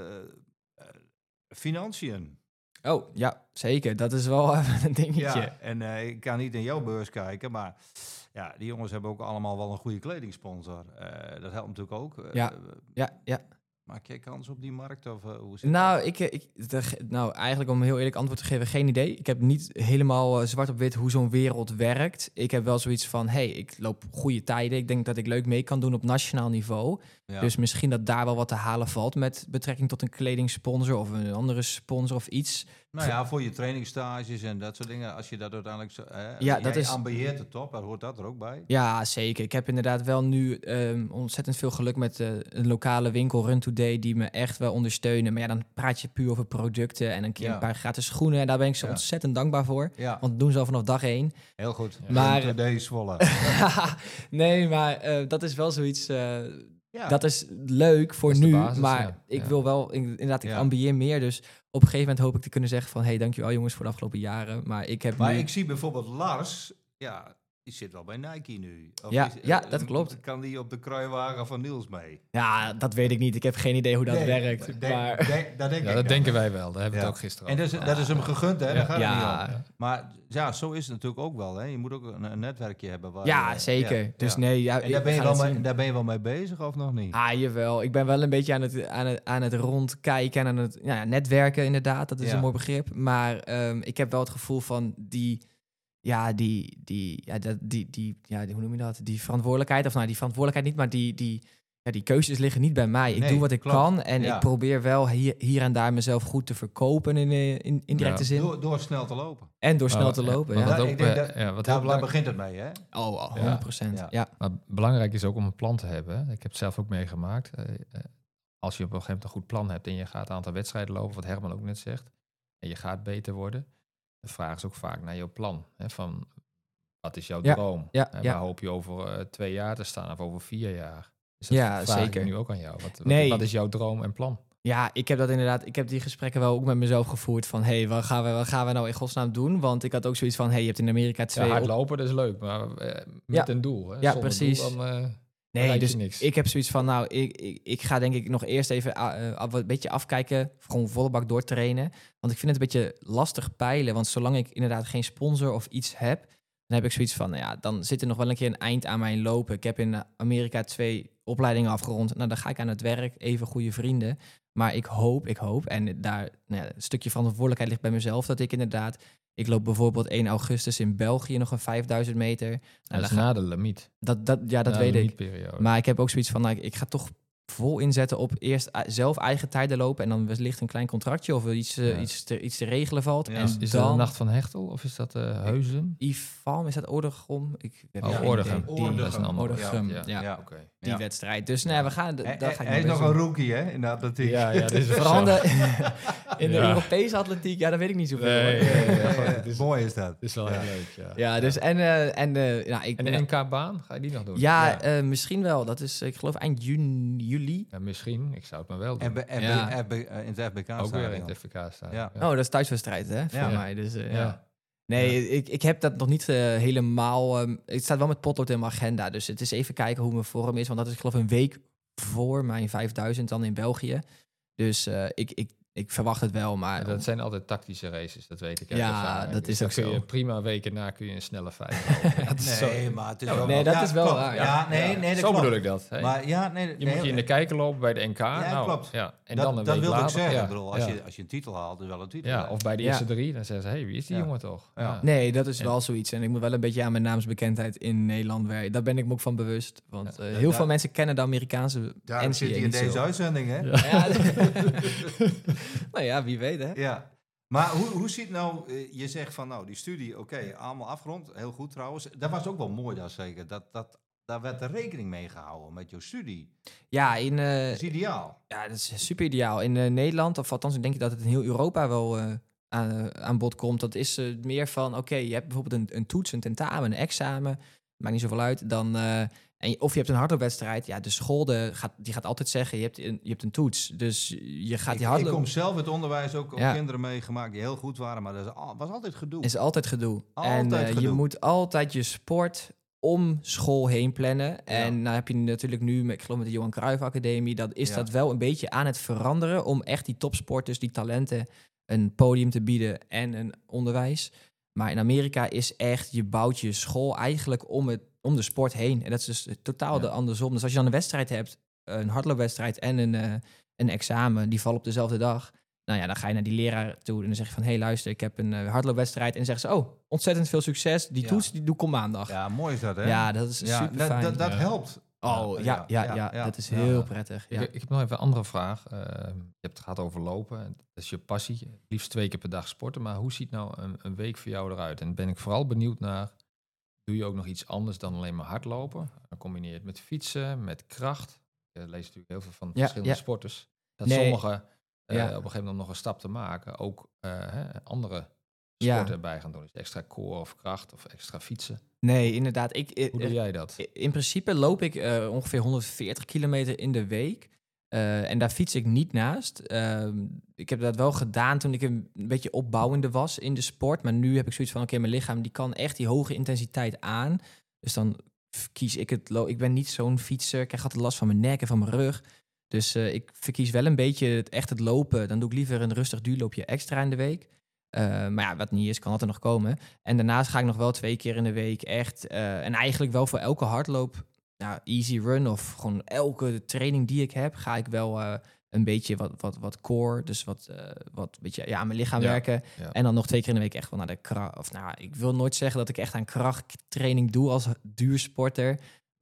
uh, financiën. Oh, ja, zeker. Dat is wel uh, een dingetje. Ja, en uh, ik kan niet in jouw beurs kijken, maar... Ja, die jongens hebben ook allemaal wel een goede kledingsponsor. Uh, dat helpt natuurlijk ook. Uh, ja, ja, ja. Maak jij kans op die markt? Of, uh, hoe zit nou, ik, ik, de, nou, eigenlijk om een heel eerlijk antwoord te geven, geen idee. Ik heb niet helemaal uh, zwart op wit hoe zo'n wereld werkt. Ik heb wel zoiets van, hey, ik loop goede tijden. Ik denk dat ik leuk mee kan doen op nationaal niveau. Ja. Dus misschien dat daar wel wat te halen valt met betrekking tot een kledingsponsor of een andere sponsor of iets. Nou ja, voor je trainingsstages en dat soort dingen. Als je dat uiteindelijk... Zo, hè, ja, dat is... ambieert het top, dan hoort dat er ook bij. Ja, zeker. Ik heb inderdaad wel nu um, ontzettend veel geluk met uh, een lokale winkel, Run Today, die me echt wel ondersteunen. Maar ja, dan praat je puur over producten en een keer ja. een paar gratis schoenen. En daar ben ik zo ja. ontzettend dankbaar voor. Ja. Want dat doen ze al vanaf dag één. Heel goed. Ja. Maar, Run Today Zwolle. nee, maar uh, dat is wel zoiets... Uh, Ja. Dat is leuk voor is nu, basis, maar ja. ik ja. wil wel, inderdaad, ik ja. ambieer meer. Dus op een gegeven moment hoop ik te kunnen zeggen van... hey, dankjewel jongens voor de afgelopen jaren. Maar ik heb Maar nu... ik zie bijvoorbeeld Lars, ja, die zit wel bij Nike nu. Of ja, is, ja, dat uh, klopt. Kan die op de kruiwagen van Niels mee? Ja, dat weet ik niet. Ik heb geen idee hoe dat nee, werkt. Denk, maar... denk, dat denk ja, ik dat dan. denken wij wel. Daar hebben we ja. het ook gisteren En dat is, dat is hem gegund, hè? Ja. Daar gaat ja. het niet om. Maar ja, zo is het natuurlijk ook wel. Hè? Je moet ook een, een netwerkje hebben. Waar ja, je, zeker. Ja. Dus ja. nee, ja, en daar ben, je wel mee, daar ben je wel mee bezig of nog niet? Ah, jawel. Ik ben wel een beetje aan het, aan het, aan het rondkijken en aan het ja, netwerken inderdaad. Dat is ja. een mooi begrip. Maar um, ik heb wel het gevoel van die... Ja, die, die, ja, dat, die, die, ja, die, hoe noem je dat? Die verantwoordelijkheid, of nou, die verantwoordelijkheid niet, maar die, die, Ja, die keuzes liggen niet bij mij. Ik Nee, doe wat ik klopt. kan en Ja. ik probeer wel hier, hier en daar mezelf goed te verkopen in, in, in indirecte Ja. zin. Door, door snel te lopen. En door snel Maar, te ja, lopen, maar ja. wat Ja, ook, ik denk eh, dat- ja, wat heel Daar, daar belangrijk, begint het mee, hè? Oh, oh, honderd procent. Ja. Ja. maar belangrijk is ook om een plan te hebben. Hè. Ik heb het zelf ook meegemaakt. Uh, uh, als je op een gegeven moment een goed plan hebt en je gaat een aantal wedstrijden lopen, wat Herman ook net zegt, en je gaat beter worden, de vraag is ook vaak naar jouw plan. Hè, van, wat is jouw Ja, droom? ja, en ja. waar hoop je over uh, twee jaar te staan of over vier jaar? Dus dat Ja, vraag zeker. ik nu ook aan jou. Wat, wat, Nee. wat is jouw droom en plan? Ja, ik heb dat inderdaad. Ik heb die gesprekken wel ook met mezelf gevoerd van, hé, hey, wat gaan we, wat gaan we nou in godsnaam doen? Want ik had ook zoiets van, hé, hey, je hebt in Amerika twee. Ja, op- hardlopen, dat is leuk, maar uh, met Ja. een doel. Hè? Ja, Zonder precies. Doel, dan, uh, Nee, bereik je dus niks. ik heb zoiets van, nou, ik, ik, ik ga denk ik nog eerst even uh, uh, een beetje afkijken, gewoon volle bak doortrainen. Want ik vind het een beetje lastig peilen, want zolang ik inderdaad geen sponsor of iets heb, dan heb ik zoiets van, nou ja, dan zit er nog wel een keer een eind aan mijn lopen. Ik heb in Amerika twee opleidingen afgerond. Nou, dan ga ik aan het werk, even goede vrienden. Maar ik hoop, ik hoop, en daar nou ja, een stukje verantwoordelijkheid ligt bij mezelf, dat ik inderdaad, ik loop bijvoorbeeld één augustus in België nog een vijfduizend meter. Nou, dat is dan ga- na de limiet. dat, dat, ja, dat na weet de ik. limietperiode. Maar ik heb ook zoiets van, nou, ik, ik ga toch vol inzetten op eerst a- zelf eigen tijden lopen en dan wellicht een klein contractje of er iets, uh, Ja. iets, te, iets te regelen valt. Ja. En Is, is dan dat de Nacht van Hechtel of is dat uh, Heusden? Ivalm, is dat Oordegom? Ik heb Oh, geen Oordegem. idee. Die- dat is een andere. Oordegem, Ja, ja. Ja. Oké. Die Ja. wedstrijd. Dus nou ja, we gaan... d- Hij, dat ga ik hij is nog nog best een doen. rookie, hè, in de atletiek. Ja, ja, dit is ook Vooral in zo. de, in de Ja. Europese atletiek, ja, dat weet ik niet zoveel. Nee, hoor. ja, ja, ja. Ja, Het is- mooi is dat. Het is wel Ja. heel leuk, ja. Ja, dus en... uh, en uh, nou, ik, En de N K-baan, ga je die nog doen? ja, ja. Uh, misschien wel. Dat is, ik geloof, eind juni, juli. Ja, misschien. Ik zou het maar wel doen. En, be- en, Ja. be- en be- eh, in het F B K ook weer in stadion. het F K staan. Ja. Oh, dat is thuiswedstrijd, hè, voor Ja. mij. Dus, uh, Ja. ja. Nee, ik, ik heb dat nog niet uh, helemaal... Um, het staat wel met potlood in mijn agenda. Dus het is even kijken hoe mijn vorm is. Want dat is, ik geloof, een week voor mijn vijfduizend dan in België. Dus uh, ik, ik, ik verwacht het wel, maar... Ja, dat zijn altijd tactische races, dat weet ik uit Ja, ervaring. dat is Dan ook kun je zo. prima weken na kun je een snelle vijf lopen. Ja, dat is Nee, zo, maar het is Ja, wel... nee, dat ja, is wel klopt. waar, Ja, ja. nee, nee, dat zo klopt. bedoel ik dat. Hè? Maar ja, nee, je nee, moet je in de kijker lopen bij de N K. Ja, nou, klopt. Ja. En dat, dan een dat week wilde later. ik zeggen. Ja, Ik bedoel, als, ja. je, als je een titel haalt, is wel een titel. Ja, of bij de Ja. eerste drie, dan zeggen ze, hey, wie is die Ja. jongen toch? Ja. Nee, dat is En- wel zoiets. En ik moet wel een beetje aan mijn naamsbekendheid in Nederland werken. Daar ben ik me ook van bewust. Want Ja, uh, da- heel da- veel mensen kennen de Amerikaanse N C A Daarom zit hij in niet deze zo. uitzending, hè? Ja. Ja, nou ja, wie weet, hè? Ja. Maar hoe, hoe ziet nou, eh, je zegt van nou, die studie, oké, allemaal afgerond, heel goed trouwens. Dat was ook wel mooi daar zeker, dat, dat, daar werd er rekening mee gehouden met jouw studie. Ja, in, uh, Dat is ideaal. ja, dat is super ideaal. In uh, Nederland, of althans, ik denk dat het in heel Europa wel uh, aan, aan bod komt. Dat is uh, meer van, oké, okay, je hebt bijvoorbeeld een, een toets, een tentamen, een examen. Maakt niet zoveel uit. Dan, uh, en je, of je hebt een hardloopwedstrijd. Ja, de school de, gaat, die gaat altijd zeggen, je hebt een, je hebt een toets. Dus je gaat Ik, die ik hardloop... kom zelf het onderwijs ook, ook Ja. kinderen meegemaakt die heel goed waren, maar dat is al- was altijd gedoe. is altijd gedoe. Altijd en uh, je gedoe. moet altijd je sport om school heen plannen. En nou heb je natuurlijk nu, met, ik geloof met de Johan Cruijff Academie, dat is Ja. dat wel een beetje aan het veranderen om echt die topsporters, die talenten, een podium te bieden en een onderwijs. Maar in Amerika is echt, je bouwt je school eigenlijk om, het, om de sport heen. En dat is dus totaal Ja. de andersom. Dus als je dan een wedstrijd hebt, een hardloopwedstrijd en een, uh, een examen, die vallen op dezelfde dag. Nou ja, dan ga je naar die leraar toe en dan zeg je van, hé hey, luister, ik heb een uh, hardloopwedstrijd. En dan zeggen ze, oh, ontzettend veel succes. Die Ja. toets, die doe ik op maandag. Ja, Ja, mooi is dat, hè? dat is Ja, super dat, fijn. dat, dat Ja. helpt. Oh, ja, ja, ja, ja, ja, dat is ja. heel Ja. prettig. Ja. Ik, ik heb nog even een andere vraag. Uh, je hebt het gehad over lopen. Dat is je passie. Liefst twee keer per dag sporten. Maar hoe ziet nou een, een week voor jou eruit? En ben ik vooral benieuwd naar... Doe je ook nog iets anders dan alleen maar hardlopen? Dan combineer je het met fietsen, met kracht. Je leest natuurlijk heel veel van Ja, verschillende ja. sporters. Dat Nee. sommigen uh, Ja. op een gegeven moment nog een stap te maken. Ook uh, hè, andere Ja. sporten erbij gaan doen. Dus extra core of kracht of extra fietsen. Nee, inderdaad. Ik, ik, Hoe doe jij dat? In principe loop ik uh, ongeveer honderdveertig kilometer in de week. Uh, en daar fiets ik niet naast. Uh, ik heb dat wel gedaan toen ik een beetje opbouwende was in de sport. Maar nu heb ik zoiets van, oké, okay, mijn lichaam die kan echt die hoge intensiteit aan. Dus dan kies ik het... Lo- ik ben niet zo'n fietser. Ik krijg altijd last van mijn nek en van mijn rug. Dus uh, ik verkies wel een beetje het, echt het lopen. Dan doe ik liever een rustig duurloopje extra in de week. Uh, maar ja, wat niet is, kan altijd nog komen. En daarnaast ga ik nog wel twee keer in de week echt... Uh, en eigenlijk wel voor elke hardloop... Nou, easy run of gewoon elke training die ik heb... ga ik wel uh, een beetje wat, wat, wat core... dus wat, uh, wat beetje, ja, aan mijn lichaam Ja, werken. ja. En dan nog twee keer in de week echt wel naar de kracht... Of nou, ik wil nooit zeggen dat ik echt aan krachttraining doe als duursporter...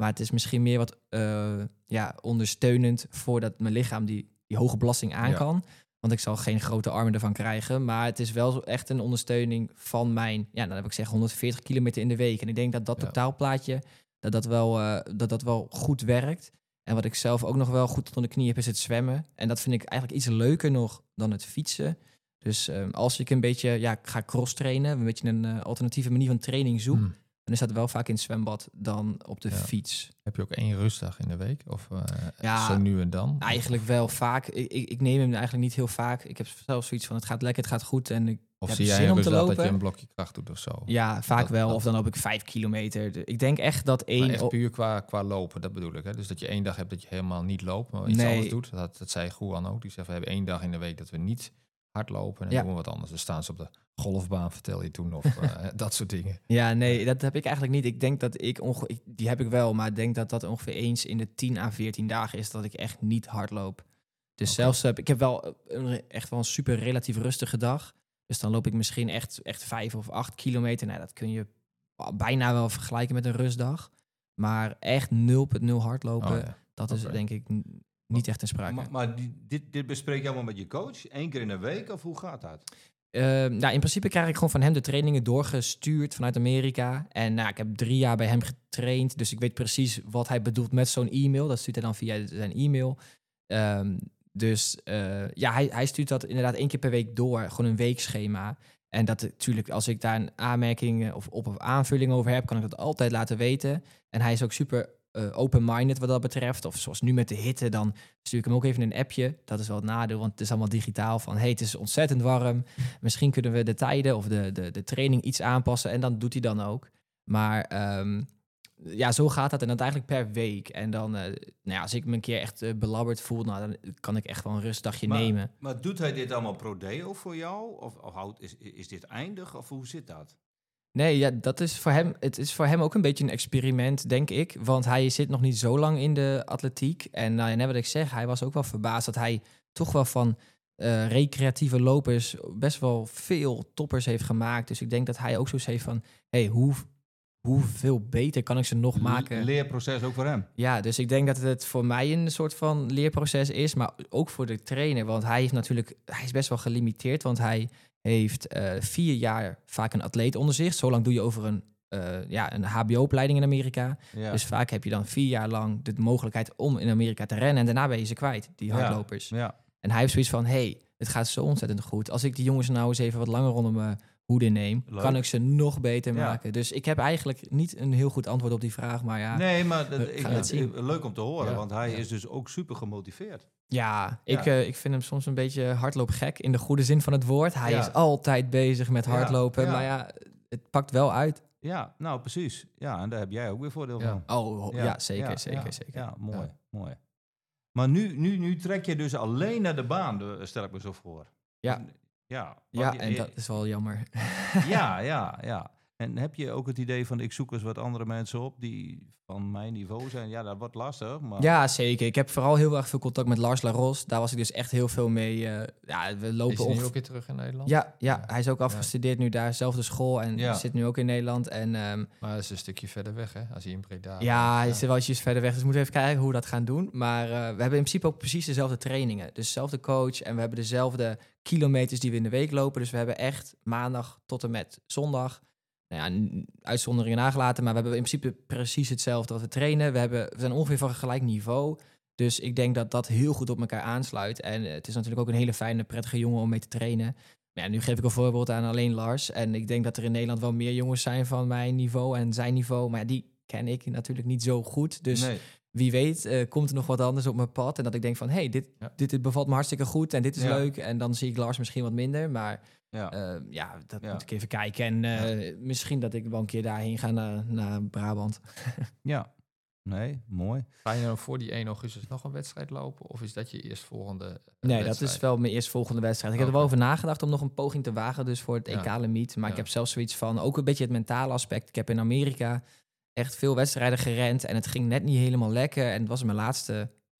Maar het is misschien meer wat uh, ja, ondersteunend voordat mijn lichaam die, die hoge belasting aan kan. Ja. Want ik zal geen grote armen ervan krijgen. Maar het is wel echt een ondersteuning van mijn, ja, dan heb ik zeg honderdveertig kilometer in de week. En ik denk dat dat ja. totaalplaatje, dat dat, wel, uh, dat dat wel goed werkt. En wat ik zelf ook nog wel goed tot de knie heb, is het zwemmen. En dat vind ik eigenlijk iets leuker nog dan het fietsen. Dus um, als ik een beetje ja, ga cross trainen, een beetje een uh, alternatieve manier van training zoek, mm. dan is dat wel vaak in het zwembad dan op de ja. fiets. Heb je ook één rustdag in de week? Of uh, ja, zo nu en dan? Eigenlijk wel vaak. Ik, ik, ik neem hem eigenlijk niet heel vaak. Ik heb zelfs zoiets van, het gaat lekker, het gaat goed. En ik of heb zie jij zin een om te lopen. Dat je een blokje kracht doet of zo? Ja, vaak dat, wel. Dat... Of dan loop ik vijf kilometer. Ik denk echt dat één... Maar echt puur qua, qua lopen, dat bedoel ik. Hè? Dus dat je één dag hebt dat je helemaal niet loopt, maar iets nee. anders doet. Dat, dat zei Juan ook. Die zegt, we hebben één dag in de week dat we niet hardlopen. En dan ja. doen we wat anders. Dan staan ze op de golfbaan, vertel je toen. Of uh, dat soort dingen. Ja, nee, dat heb ik eigenlijk niet. Ik denk dat ik... Onge- ik die heb ik wel, maar ik denk dat dat ongeveer eens in de tien à veertien dagen is dat ik echt niet hardloop. Dus okay. zelfs heb ik heb wel een, echt wel een super relatief rustige dag. Dus dan loop ik misschien echt, echt vijf of acht kilometer. Nou, dat kun je bijna wel vergelijken met een rustdag. Maar echt nul komma nul hardlopen, oh, ja. dat is okay. denk ik n- niet echt een sprake. Maar, maar die, dit, dit bespreek je allemaal met je coach? Eén keer in de week of hoe gaat dat? Uh, nou, in principe krijg ik gewoon van hem de trainingen doorgestuurd vanuit Amerika. En nou, ik heb drie jaar bij hem getraind. Dus ik weet precies wat hij bedoelt met zo'n e-mail. Dat stuurt hij dan via zijn e-mail. Um, dus uh, ja, hij, hij stuurt dat inderdaad één keer per week door. Gewoon een weekschema. En dat natuurlijk, als ik daar een aanmerking of op of aanvulling over heb, kan ik dat altijd laten weten. En hij is ook super uh, open-minded wat dat betreft. Of zoals nu met de hitte, dan stuur ik hem ook even een appje. Dat is wel het nadeel, want het is allemaal digitaal. Van, hey, het is ontzettend warm. Misschien kunnen we de tijden of de, de, de training iets aanpassen. En dan doet hij dan ook. Maar um, ja, zo gaat dat. En dat eigenlijk per week. En dan, uh, nou ja, als ik me een keer echt uh, belabberd voel, nou, dan kan ik echt wel een rustdagje maar, nemen. Maar doet hij dit allemaal pro deo voor jou? Of, of houdt, is, is dit eindig? Of hoe zit dat? Nee, ja, dat is voor hem, het is voor hem ook een beetje een experiment, denk ik. Want hij zit nog niet zo lang in de atletiek. En nou, net wat ik zeg, hij was ook wel verbaasd dat hij toch wel van uh, recreatieve lopers best wel veel toppers heeft gemaakt. Dus ik denk dat hij ook zoiets heeft van, hey, hoe... hoeveel beter kan ik ze nog maken? Leerproces ook voor hem. Ja, dus ik denk dat het voor mij een soort van leerproces is, maar ook voor de trainer. Want hij heeft natuurlijk, hij is best wel gelimiteerd, want hij heeft uh, vier jaar vaak een atleet onder zich. Zo lang doe je over een, uh, ja, een H B O-opleiding in Amerika. Ja. Dus vaak heb je dan vier jaar lang de mogelijkheid om in Amerika te rennen en daarna ben je ze kwijt, die hardlopers. Ja. Ja. En hij heeft zoiets van, hey, het gaat zo ontzettend goed. Als ik die jongens nou eens even wat langer onder me hoede neem, leuk. Kan ik ze nog beter ja. maken. Dus ik heb eigenlijk niet een heel goed antwoord op die vraag, maar ja. Nee, maar dat, ik, het zien. Leuk om te horen, ja. want hij ja. is dus ook super gemotiveerd. Ja, ik, ja. Uh, ik vind hem soms een beetje hardloopgek in de goede zin van het woord. Hij ja. is altijd bezig met hardlopen, ja. Ja. maar ja, het pakt wel uit. Ja, nou precies. Ja, en daar heb jij ook weer voordeel ja. van. Oh, ja, ja zeker, ja. zeker, ja. zeker. Ja, mooi, ja. mooi. Maar nu, nu, nu trek je dus alleen naar de baan, stel ik me zo voor. Ja. Ja, ja je, en dat is wel jammer. Ja, ja, ja. En heb je ook het idee van, ik zoek eens wat andere mensen op die van mijn niveau zijn? Ja, dat wordt lastig. Maar... Ja, zeker. Ik heb vooral heel erg veel contact met Lars Laros. Daar was ik dus echt heel veel mee. Uh, ja, we lopen is hij nu ook weer terug in Nederland? Ja, ja, hij is ook afgestudeerd nu daar, zelfde school. En ja. zit nu ook in Nederland. En, um, maar dat is een stukje verder weg, hè? Als hij in Breda... Ja, hij is wel ietsjes verder weg. Dus we moeten even kijken hoe we dat gaan doen. Maar uh, we hebben in principe ook precies dezelfde trainingen. Dus dezelfde coach. En we hebben dezelfde kilometers die we in de week lopen. Dus we hebben echt maandag tot en met zondag... Nou ja, uitzonderingen nagelaten, maar we hebben in principe precies hetzelfde wat we trainen. We, hebben, we zijn ongeveer van gelijk niveau. Dus ik denk dat dat heel goed op elkaar aansluit. En het is natuurlijk ook een hele fijne, prettige jongen om mee te trainen. Maar ja, nu geef ik een voorbeeld aan alleen Lars. En ik denk dat er in Nederland wel meer jongens zijn van mijn niveau en zijn niveau. Maar ja, die ken ik natuurlijk niet zo goed. Dus nee. Wie weet uh, komt er nog wat anders op mijn pad. En dat ik denk van, hé, hey, dit, ja. dit, dit bevalt me hartstikke goed en dit is ja. leuk. En dan zie ik Lars misschien wat minder, maar... Ja, uh, ja dat ja. moet ik even kijken. En uh, ja. misschien dat ik wel een keer daarheen ga naar, naar Brabant. Ja, nee, mooi. Ga je nou voor die één augustus nog een wedstrijd lopen? Of is dat je eerstvolgende uh, Nee, wedstrijd? Dat is wel mijn eerstvolgende wedstrijd. Ik okay. heb er wel over nagedacht om nog een poging te wagen. Dus voor het ja. E K-limiet. Maar ja. ik heb zelfs zoiets van, ook een beetje het mentale aspect. Ik heb in Amerika echt veel wedstrijden gerend. En het ging net niet helemaal lekker. En het was mijn laatste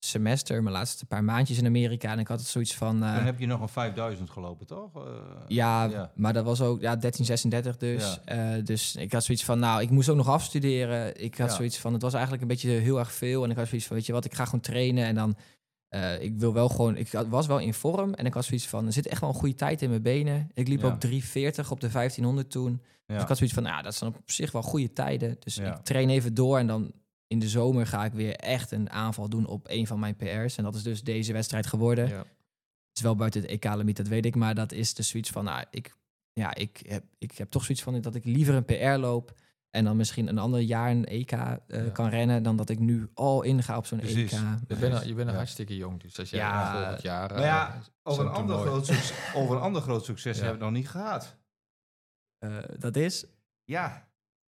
semester, mijn laatste paar maandjes in Amerika. En ik had het zoiets van... Uh, Dan heb je nog een vijfduizend gelopen, toch? Uh, ja, ja, maar dat was ook ja, dertien zesendertig dus. Ja. Uh, dus ik had zoiets van, nou, ik moest ook nog afstuderen. Ik had ja. zoiets van, het was eigenlijk een beetje heel erg veel. En ik had zoiets van, weet je wat, ik ga gewoon trainen. En dan, uh, ik wil wel gewoon... Ik was wel in vorm. En ik had zoiets van, er zit echt wel een goede tijd in mijn benen. Ik liep ja. ook drie veertig op de vijftienhonderd toen. Ja. Dus ik had zoiets van, nou, dat zijn op zich wel goede tijden. Dus ja. ik train even door en dan... In de zomer ga ik weer echt een aanval doen op een van mijn P R's. En dat is dus deze wedstrijd geworden. Ja. Het is wel buiten het E K-limiet, dat weet ik. Maar dat is de zoiets van... Nou, ik, ja, ik, heb, ik heb toch zoiets van dat ik liever een P R loop... en dan misschien een ander jaar een E K uh, ja. kan rennen... dan dat ik nu al inga op zo'n Precies. E K. Je bent, je bent ja. hartstikke jong. Dus als jij ja. volgend jaar... Maar ja, uh, over, een ander groot succes, over een ander groot succes ja. hebben we nog niet gehad. Uh, dat is... Ja...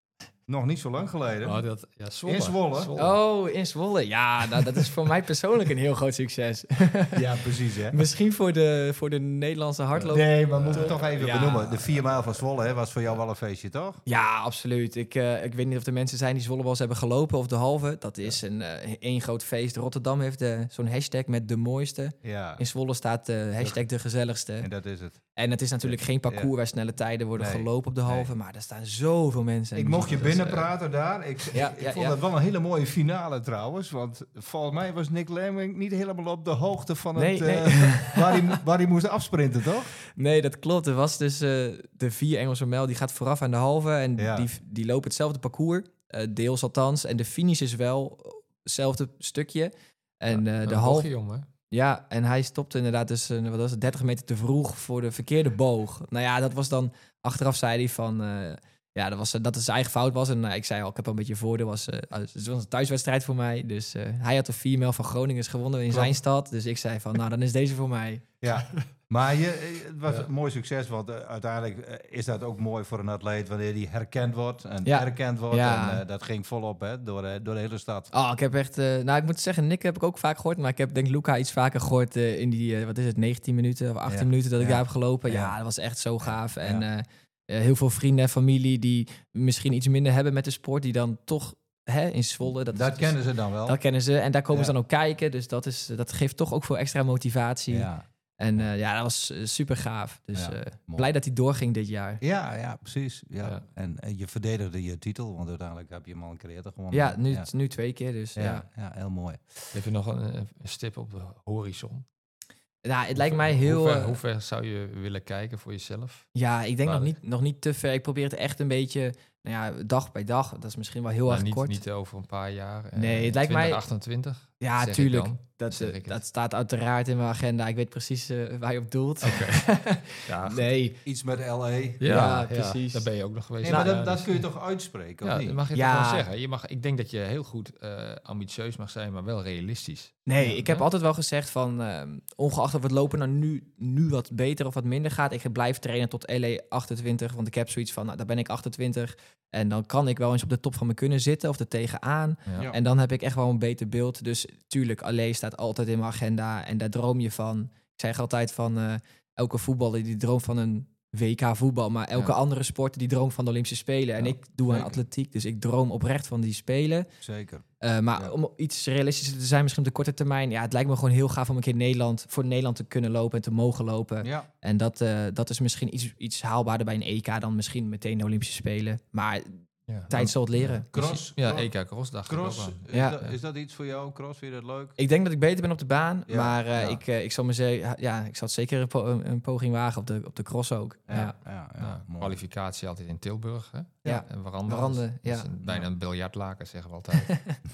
Nog niet zo lang geleden. Oh, dat, ja, Zwolle. In Zwolle. Zwolle. Oh, in Zwolle. Ja, nou, dat is voor mij persoonlijk een heel groot succes. Ja, precies, hè? Misschien voor de, voor de Nederlandse hardloop. Nee, maar moeten we toch even ja. benoemen. De vier mijl van Zwolle hè, was voor jou wel een feestje, toch? Ja, absoluut. Ik, uh, ik weet niet of er mensen zijn die Zwolle wel eens hebben gelopen of de halve. Dat is ja. een uh, één groot feest. Rotterdam heeft uh, zo'n hashtag met de mooiste. Ja. In Zwolle staat de uh, hashtag de gezelligste. En dat is het. En het is natuurlijk geen parcours ja. waar snelle tijden worden nee. gelopen op de halve. Nee. Maar er staan zoveel mensen. Ik mocht je binnen praten daar. Ik, ja, ik, ik ja, vond ja. dat wel een hele mooie finale trouwens. Want volgens mij was Nick Lemming niet helemaal op de hoogte van het, nee, nee. Uh, waar, hij, waar hij moest afsprinten, toch? Nee, dat klopt. Er was dus uh, de vier Engelse mijl, die gaat vooraf aan de halve. En ja. die, die lopen hetzelfde parcours. Uh, deels althans. En de finish is wel hetzelfde stukje. En uh, ja, de halve... jongen. Ja, en hij stopte inderdaad dus uh, wat was het, dertig meter te vroeg voor de verkeerde boog. Nou ja, dat was dan... Achteraf zei hij van... Uh, ja, dat, was, dat het zijn eigen fout was. En uh, ik zei al, ik heb al een beetje voordeel. Was, uh, het was een thuiswedstrijd voor mij. Dus uh, hij had de vier mijl van Groningen gewonnen in Klopt. zijn stad. Dus ik zei van, nou, dan is deze voor mij. Ja, maar je, het was ja. een mooi succes. Want uh, uiteindelijk uh, is dat ook mooi voor een atleet... wanneer die herkend wordt en ja. herkend wordt. Ja. En uh, dat ging volop hè, door, uh, door de hele stad. Oh, ik heb echt... Uh, nou, ik moet zeggen, Nick heb ik ook vaak gehoord. Maar ik heb denk Luca iets vaker gehoord uh, in die... Uh, wat is het, negentien minuten of achttien ja. minuten dat ik ja. daar heb gelopen. Ja. ja, dat was echt zo gaaf. En... Ja. Uh, Uh, heel veel vrienden en familie die misschien iets minder hebben met de sport, die dan toch hè, in Zwolle... Dat, dat is, kennen ze dan wel. Dat kennen ze en daar komen ja. ze dan ook kijken. Dus dat, is, dat geeft toch ook veel extra motivatie. Ja. En uh, ja, dat was uh, super gaaf. Dus ja, uh, blij dat hij doorging dit jaar. Ja, ja precies. Ja. Ja. En, en je verdedigde je titel, want uiteindelijk heb je hem al een keer eerder gewonnen. Ja, nu, ja. nu twee keer. Dus, ja. Ja, ja, heel mooi. Heb je nog een, een stip op de horizon? Ja, het hoe lijkt mij heel... Hoe ver, uh, hoe ver zou je willen kijken voor jezelf? Ja, ik denk nog niet, nog niet te ver. Ik probeer het echt een beetje, nou ja, dag bij dag. Dat is misschien wel heel maar erg niet, kort. Niet over een paar jaar. Nee, het lijkt twintig mij... achtentwintig? Ja, tuurlijk. Dat, uh, dat staat uiteraard in mijn agenda. Ik weet precies uh, waar je op doelt. Oké. Okay. Ja, nee. Iets met L A. Ja, ja, precies. Daar ben je ook nog geweest. Nee, maar nou, dat, ja, dat dus, kun je toch uitspreken, ja, of niet? Mag je ja. toch wel zeggen. Je mag, ik denk dat je heel goed uh, ambitieus mag zijn, maar wel realistisch. Nee, ja, ik heb ja? altijd wel gezegd van... Uh, ongeacht of het lopen nou nu, nu wat beter of wat minder gaat... ik blijf trainen tot L A achtentwintig. Want ik heb zoiets van, nou, daar ben ik achtentwintig... en dan kan ik wel eens op de top van me kunnen zitten... of er tegenaan. Ja. En dan heb ik echt wel een beter beeld. Dus tuurlijk, L A staat altijd in mijn agenda... en daar droom je van. Ik zeg altijd van... Uh, elke voetballer die droomt van een W K voetbal... maar elke ja. andere sporter die droomt van de Olympische Spelen. En ja, ik doe zeker. aan atletiek, dus ik droom oprecht van die Spelen. Zeker. Uh, maar ja. om iets realistischer te zijn, misschien op de korte termijn... ja, het lijkt me gewoon heel gaaf om een keer Nederland... voor Nederland te kunnen lopen en te mogen lopen. Ja. En dat, uh, dat is misschien iets, iets haalbaarder bij een E K... dan misschien meteen de Olympische Spelen. Maar... Ja, tijd zal het leren. Cross? Ja, E K cross, dacht cross, ik ook is, ja. dat, is dat iets voor jou? Cross, vind je dat leuk? Ik denk dat ik beter ben op de baan. Ja, maar uh, ja. ik, uh, ik zal me zeggen, ja, ik zal het zeker een, po- een poging wagen op de, op de cross ook. Ja, ja. ja, ja ja kwalificatie altijd in Tilburg, hè? Ja, en Waranda. Waranda, dat ja. is een, bijna een biljartlaken, zeggen we altijd.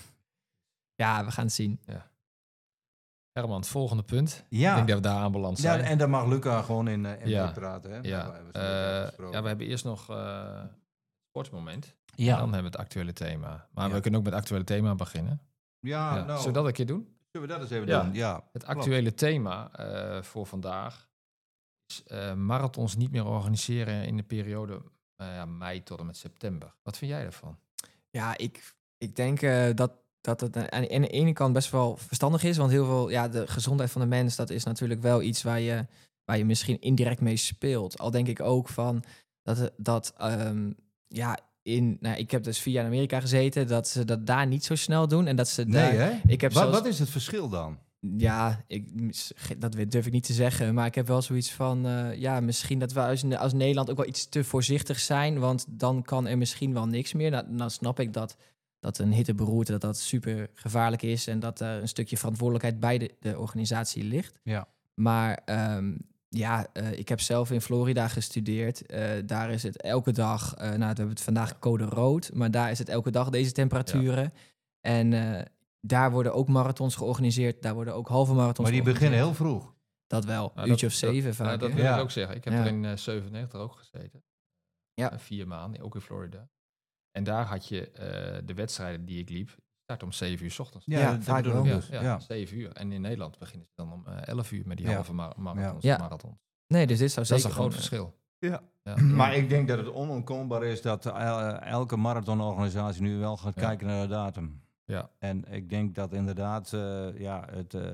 Ja, we gaan het zien. Ja. Herman, het volgende punt. Ja. Ik denk dat we daar aanbeland zijn. Ja, en dan mag Luca gewoon in, uh, in ja. praten. Hè? Ja. We, uh, ja, we hebben eerst nog uh, sportmoment. Ja. En dan hebben we het actuele thema. Maar ja. we kunnen ook met het actuele thema beginnen. Ja, ja. Nou, zullen we dat een keer doen? Zullen we dat eens even ja. doen? Ja. Het actuele Klopt. thema uh, voor vandaag is uh, marathons niet meer organiseren in de periode uh, ja, mei tot en met september. Wat vind jij daarvan? Ja, ik, ik denk uh, dat, dat het aan de ene kant best wel verstandig is. Want heel veel, ja, de gezondheid van de mens, dat is natuurlijk wel iets waar je, waar je misschien indirect mee speelt. Al denk ik ook van dat, dat um, ja... in... Nou, ik heb dus vier jaar in Amerika gezeten, dat ze dat daar niet zo snel doen. En dat ze Nee, daar, hè? Ik heb wat, zelfs, wat is het verschil dan? Ja, ik, dat durf ik niet te zeggen. Maar ik heb wel zoiets van... Uh, ja, misschien dat we als, als Nederland ook wel iets te voorzichtig zijn. Want dan kan er misschien wel niks meer. Nou, dan snap ik dat, dat een hitteberoerte dat dat super gevaarlijk is. En dat er een stukje verantwoordelijkheid bij de, de organisatie ligt. Ja. Maar um, ja, uh, ik heb zelf in Florida gestudeerd. Uh, daar is het elke dag... Uh, nou, we hebben het vandaag code rood. Maar daar is het elke dag deze temperaturen. Ja. En... Uh, Daar worden ook marathons georganiseerd. Daar worden ook halve marathons Maar die beginnen heel vroeg. Dat wel, ja, uurtje dat, of zeven dat, vaak. Ja, dat wil ja. ik ook zeggen. Ik heb ja. er in uh, zevenennegentig ook gezeten. Ja. Uh, vier maanden, ook in Florida. En daar had je uh, de wedstrijden die ik liep. Start om zeven uur 's ochtends. Ja, ja, vaak wel. Ja, ja, ja, zeven uur. En in Nederland beginnen ze dan om uh, elf uur met die ja. halve mar- marathons. Ja. marathons. Nee, dus dit zou dat zeker is een groot verschil. Ja. Ja. Maar ik denk dat het onontkoombaar is dat uh, elke marathonorganisatie nu wel gaat ja. kijken naar de datum. Ja. En ik denk dat inderdaad, uh, ja, het... Uh,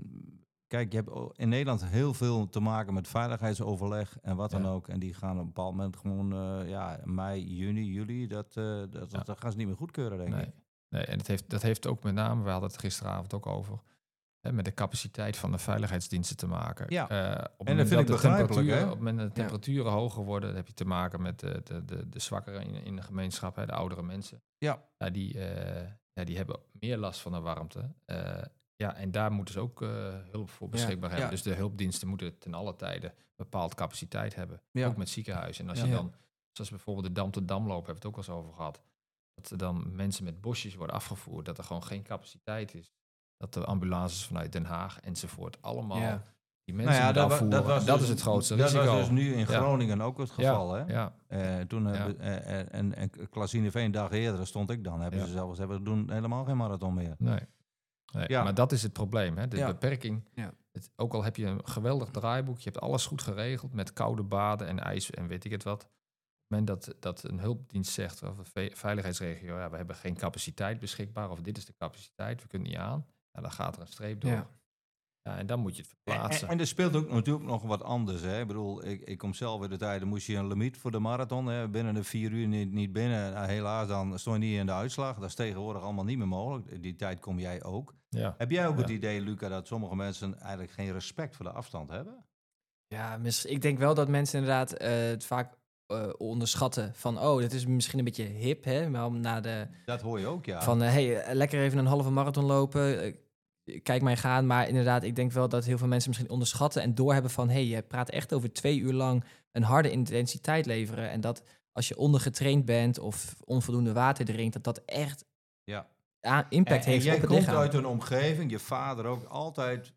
kijk, je hebt in Nederland heel veel te maken met veiligheidsoverleg en wat dan ja. ook. En die gaan op een bepaald moment gewoon, uh, ja, mei, juni, juli, dat, uh, dat, ja. dat gaan ze niet meer goedkeuren, denk nee. ik. Nee, en het heeft, dat heeft ook met name, we hadden het gisteravond ook over, hè, met de capaciteit van de veiligheidsdiensten te maken. Ja, uh, op en dat vind ik begrijpelijk, hè? Op het moment dat de temperaturen ja. hoger worden, dan heb je te maken met de, de, de, de zwakkeren in, in de gemeenschap, hè, de oudere mensen. Ja. Ja, die... Uh, Ja, die hebben meer last van de warmte. Uh, ja, en daar moeten ze ook uh, hulp voor beschikbaar ja, hebben. Ja. Dus de hulpdiensten moeten ten alle tijde bepaald capaciteit hebben. Ja. Ook met ziekenhuizen. En als ja. je dan, zoals bijvoorbeeld de Dam tot Damloop, hebben we het ook wel eens over gehad. Dat er dan mensen met bosjes worden afgevoerd. Dat er gewoon geen capaciteit is. Dat de ambulances vanuit Den Haag enzovoort allemaal... Ja. Die mensen nou ja, dat, afvoeren. Dat, was dat dus, is het grootste dat risico. Dat was dus nu in Groningen ja. ook het geval. Ja. Hè? Ja. Uh, toen ja. uh, uh, en, en Klaasine een dag eerder stond ik dan. Hebben ja. ze zelfs hebben doen helemaal geen marathon meer. Nee, nee. Ja. Maar dat is het probleem. Hè? De ja. beperking. Ja. Het, ook al heb je een geweldig draaiboek, je hebt alles goed geregeld met koude baden en ijs en weet ik het wat. Op het moment dat, dat een hulpdienst zegt, of een veiligheidsregio, ja, we hebben geen capaciteit beschikbaar, of dit is de capaciteit, we kunnen niet aan. Ja, dan gaat er een streep door. Ja. Ja, en dan moet je het verplaatsen. En, en er speelt ook natuurlijk nog wat anders. Hè? Ik bedoel, ik, ik kom zelf in de tijd, dan moest je een limiet voor de marathon. Hè? Binnen de vier uur niet, niet binnen. Nou, helaas, dan stond je niet in de uitslag. Dat is tegenwoordig allemaal niet meer mogelijk. Die tijd kom jij ook. Ja. Heb jij ook ja. het idee, Luca, dat sommige mensen eigenlijk geen respect voor de afstand hebben? Ja, ik denk wel dat mensen inderdaad uh, het vaak uh, onderschatten. Van, oh, dat is misschien een beetje hip, hè? Maar om naar de... Dat hoor je ook, ja. Van, uh, hey, lekker even een halve marathon lopen... Uh, Kijk mij gaan, maar inderdaad, ik denk wel dat heel veel mensen misschien onderschatten en doorhebben van, hé, hey, je praat echt over twee uur lang een harde intensiteit leveren. En dat als je ondergetraind bent of onvoldoende water drinkt, dat dat echt ja. impact en, heeft en op het lichaam. lichaam. Jij komt uit een omgeving, je vader ook, altijd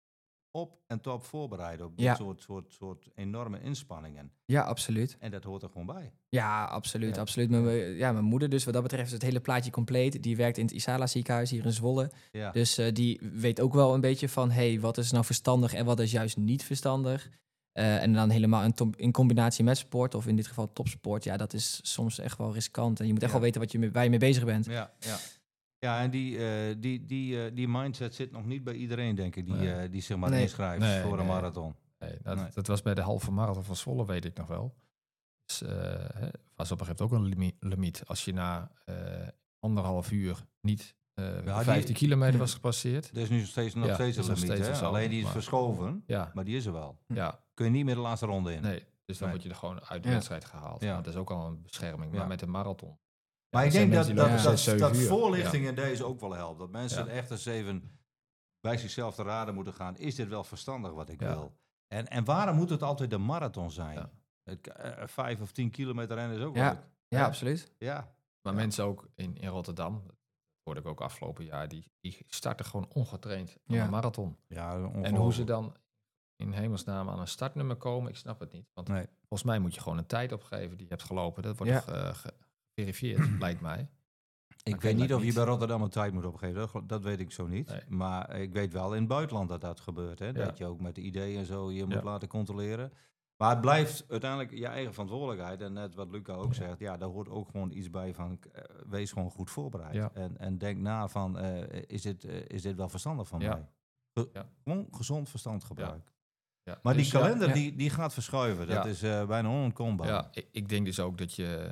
op en top voorbereiden op dit ja. soort, soort, soort enorme inspanningen. Ja, absoluut. En dat hoort er gewoon bij. Ja, absoluut. Ja. absoluut. Mijn, ja, mijn moeder dus, wat dat betreft is het hele plaatje compleet. Die werkt in het Isala ziekenhuis hier in Zwolle. Ja. Dus uh, die weet ook wel een beetje van, hey, wat is nou verstandig en wat is juist niet verstandig. Uh, en dan helemaal in, to- in combinatie met sport, of in dit geval topsport. Ja, dat is soms echt wel riskant. En je moet echt ja. wel weten wat je, waar je mee bezig bent. Ja, ja. Ja, en die, uh, die, die, uh, die mindset zit nog niet bij iedereen, denk ik, die, nee. uh, die zich maar nee. inschrijft nee, voor nee. een marathon. Nee, dat, nee. dat was bij de halve marathon van Zwolle, weet ik nog wel. Dus uh, was op een gegeven moment ook een limi- limiet. Als je na uh, anderhalf uur niet uh, ja, vijftien die, kilometer was gepasseerd. Er is nu steeds, nog ja, steeds een limiet, steeds hè? Alleen die is maar, verschoven, ja. maar die is er wel. Ja. Kun je niet meer de laatste ronde in. Nee, dus dan nee. word je er gewoon uit de ja. wedstrijd gehaald. Ja. Dat is ook al een bescherming. Maar ja. met een marathon... Maar ik denk dat, dat, ja. dat, dat, dat voorlichting ja. in deze ook wel helpt. Dat mensen ja. echt eens even bij zichzelf te raden moeten gaan. Is dit wel verstandig wat ik ja. wil? En, en waarom moet het altijd een marathon zijn? Ja. Het, uh, vijf of tien kilometer rennen is ook ja. leuk. Ja, ja, absoluut. Ja. Maar ja. mensen ook in, in Rotterdam, dat hoorde ik ook afgelopen jaar, die, die starten gewoon ongetraind aan ja. een marathon. Ja, en hoe ze dan in hemelsnaam aan een startnummer komen, ik snap het niet. Want nee. volgens mij moet je gewoon een tijd opgeven die je hebt gelopen. Dat wordt ja. uh, ge- geverifieerd, lijkt mij. Ik weet niet of je bij Rotterdam een tijd moet opgeven. Dat, dat weet ik zo niet. Nee. Maar ik weet wel in het buitenland dat dat gebeurt. Hè? Ja. Dat je ook met de ideeën en zo je moet ja. laten controleren. Maar het blijft uiteindelijk je eigen verantwoordelijkheid. En net wat Luca ook ja. zegt. Ja, daar hoort ook gewoon iets bij van... Uh, wees gewoon goed voorbereid. Ja. En, en denk na van... Uh, is, dit, uh, is dit wel verstandig van ja. mij? Ge- ja. Gewoon gezond verstand gebruik. Ja. Ja. Maar dus die kalender ja. die, die gaat verschuiven. Dat ja. is uh, bijna onontkoombaar. Ja, ik, ik denk dus ook dat je...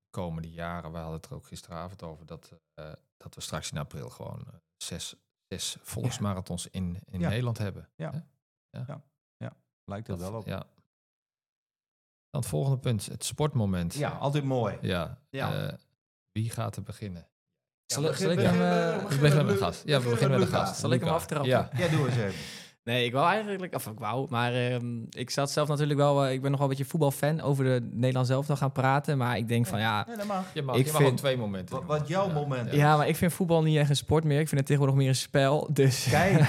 komende jaren, we hadden het er ook gisteravond over, dat, uh, dat we straks in april gewoon uh, zes, zes volksmarathons ja. in, in ja. Nederland hebben. Ja. Ja. Ja. ja, lijkt er wel op. Ja. Dan het volgende punt, het sportmoment. Ja, altijd mooi. Ja. ja. Uh, wie gaat er beginnen? Zal, ja, zal ik hem... Uh, we beginnen met de gast. Ja, we beginnen met de gast. Zal ik hem aftrappen? Ja, ja doe eens even. Nee, ik wou eigenlijk... Of ik wou, maar um, ik zat zelf natuurlijk wel... Uh, ik ben nog wel een beetje voetbalfan. Over de Nederland zelf nog gaan praten. Maar ik denk van ja... Nee, dat mag. Je mag, ik je mag vind, op twee momenten. Wat, wat jouw ja. moment is. Ja, maar ik vind voetbal niet echt een sport meer. Ik vind het tegenwoordig meer een spel. Dus... Kijk.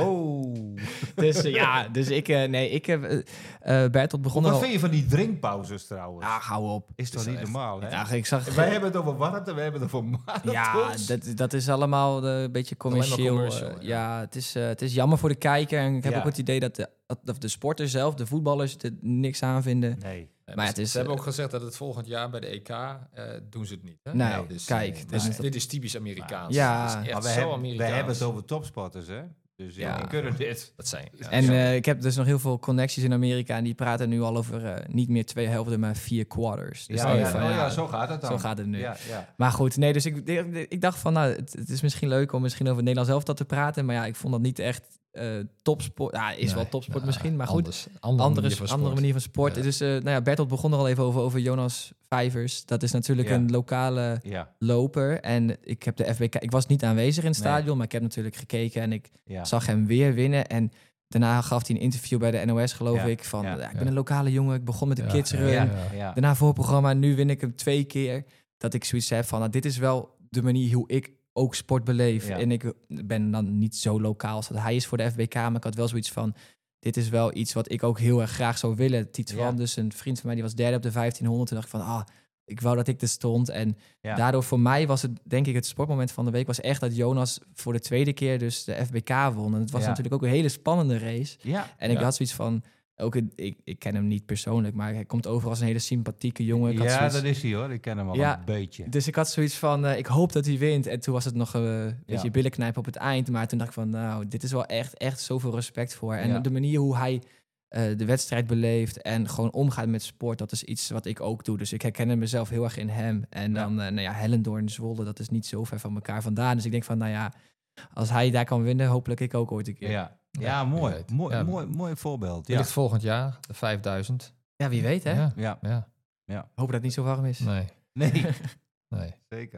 Oh. dus uh, ja, dus ik... Uh, nee, ik heb... Uh, uh, Bertolt begon Wat al... vind je van die drinkpauzes trouwens? Ja, hou op. Is toch niet echt, normaal, hè? Ja, ik zag... Wij hebben het over warmte, wij hebben het over marathons. Ja, dat, dat is allemaal uh, een beetje commercieel. commercial, uh, ja. ja, het is, uh, het is jammer voor de kijker. En ik heb ja. ook het idee dat de, dat de sporters zelf, de voetballers, er niks aan vinden. Nee. Maar maar het is, ze hebben uh, ook gezegd dat het volgend jaar bij de E K uh, doen ze het niet. Hè? Nee, nou, dus, kijk. Uh, Dus dus dat, dit is typisch Amerikaans. Ja, is echt maar wij zo hebben, Amerikaans. wij hebben het over topsporters, hè? Dus ja, we kunnen dit. Dat zijn. Ja, en uh, ik heb dus nog heel veel connecties in Amerika en die praten nu al over uh, niet meer twee helften, maar vier quarters. Dus ja, ja, van, oh, ja, ja, zo gaat het dan. Zo gaat het nu. Ja, ja. Maar goed, nee, dus ik, ik dacht van, nou, het, het is misschien leuk om misschien over Nederland zelf dat te praten, maar ja, ik vond dat niet echt uh, topsport. Ja, is nee, wel topsport nou, misschien, maar goed. Anders, andere, andere, manier andere manier van sport. Ja. Dus uh, nou ja, Bertolt begon er al even over, over Jonas Vijvers. Dat is natuurlijk ja. een lokale ja. loper. En ik heb de F B K... Ik was niet aanwezig in het nee. stadion, maar ik heb natuurlijk gekeken en ik ja. zag hem weer winnen. En daarna gaf hij een interview bij de N O S, geloof ja. ik, van ja. Ja, ik ben ja. een lokale jongen, ik begon met de ja. kids run. Ja. Ja. Ja. Daarna voorprogramma, nu win ik hem twee keer. Dat ik zoiets heb van, nou, dit is wel de manier hoe ik ook sport beleef. Ja. En ik ben dan niet zo lokaal als dat hij is voor de F B K, maar ik had wel zoiets van, dit is wel iets wat ik ook heel erg graag zou willen. Tiet ja. dus een vriend van mij, die was derde op de vijftienhonderd. Toen dacht ik van, ah, ik wou dat ik er stond. En ja. daardoor voor mij was het, denk ik, het sportmoment van de week was echt dat Jonas voor de tweede keer dus de F B K won. En het was ja. natuurlijk ook een hele spannende race. Ja. En ik ja. had zoiets van, ook een, ik, ik ken hem niet persoonlijk, maar hij komt over als een hele sympathieke jongen. Ik ja, zoiets, dat is hij hoor. Ik ken hem al ja, een beetje. Dus ik had zoiets van, uh, ik hoop dat hij wint. En toen was het nog uh, een beetje ja. billenknijpen op het eind. Maar toen dacht ik van, nou, dit is wel echt, echt zoveel respect voor. En ja. de manier hoe hij uh, de wedstrijd beleeft en gewoon omgaat met sport, dat is iets wat ik ook doe. Dus ik herken mezelf heel erg in hem. En ja. dan, uh, nou ja, Hellendoorn, Zwolle, dat is niet zo ver van elkaar vandaan. Dus ik denk van, nou ja, als hij daar kan winnen, hopelijk ik ook ooit een keer. Ja, ja, ja mooi. Mooi, ja. mooi. Mooi voorbeeld. Ja. Ligt volgend jaar, de vijfduizend. Ja, wie weet, hè? Ja. ja. ja. ja. Hoop dat het niet zo warm is. Nee. Nee. nee. Zeker.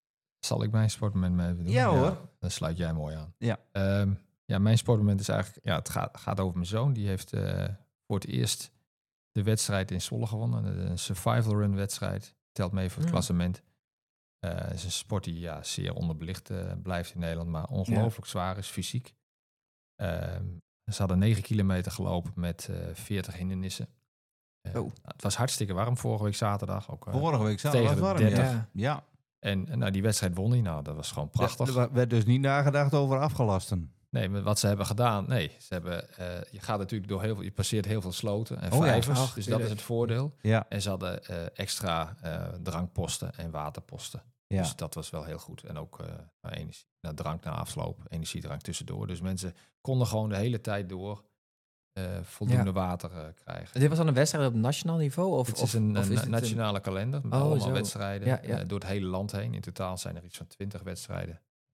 Zal ik mijn sportmoment mee even doen? Ja hoor. Ja, dan sluit jij mooi aan. Ja. Um, ja, mijn sportmoment is eigenlijk, ja, het gaat, gaat over mijn zoon. Die heeft uh, voor het eerst de wedstrijd in Zwolle gewonnen. Een survival run wedstrijd. Telt mee voor het mm. klassement. Het uh, is een sport die ja, zeer onderbelicht uh, blijft in Nederland, maar ongelooflijk ja. zwaar is, fysiek. Uh, ze hadden negen kilometer gelopen met uh, veertig hindernissen. Uh, oh. Het was hartstikke warm vorige week zaterdag. Ook, uh, vorige week zaterdag was warm, dertig. Ja. ja. En, en nou, die wedstrijd won hij. Nou, dat was gewoon prachtig. Er werd dus niet nagedacht over afgelasten. Nee, maar wat ze hebben gedaan, nee. Ze hebben, uh, je gaat natuurlijk door heel veel, je passeert heel veel sloten en oh, vijvers, ja. Ach, dus dat is het voordeel. Ja. En ze hadden uh, extra uh, drankposten en waterposten. Ja. Dus dat was wel heel goed. En ook uh, energie, nou, drank na afloop, energiedrank tussendoor. Dus mensen konden gewoon de hele tijd door uh, voldoende ja. water uh, krijgen. Dit was dan een wedstrijd op nationaal niveau? Of, het of is een, of een is nationale een... kalender met oh, allemaal zo. wedstrijden ja, ja. Uh, door het hele land heen. In totaal zijn er iets van twintig wedstrijden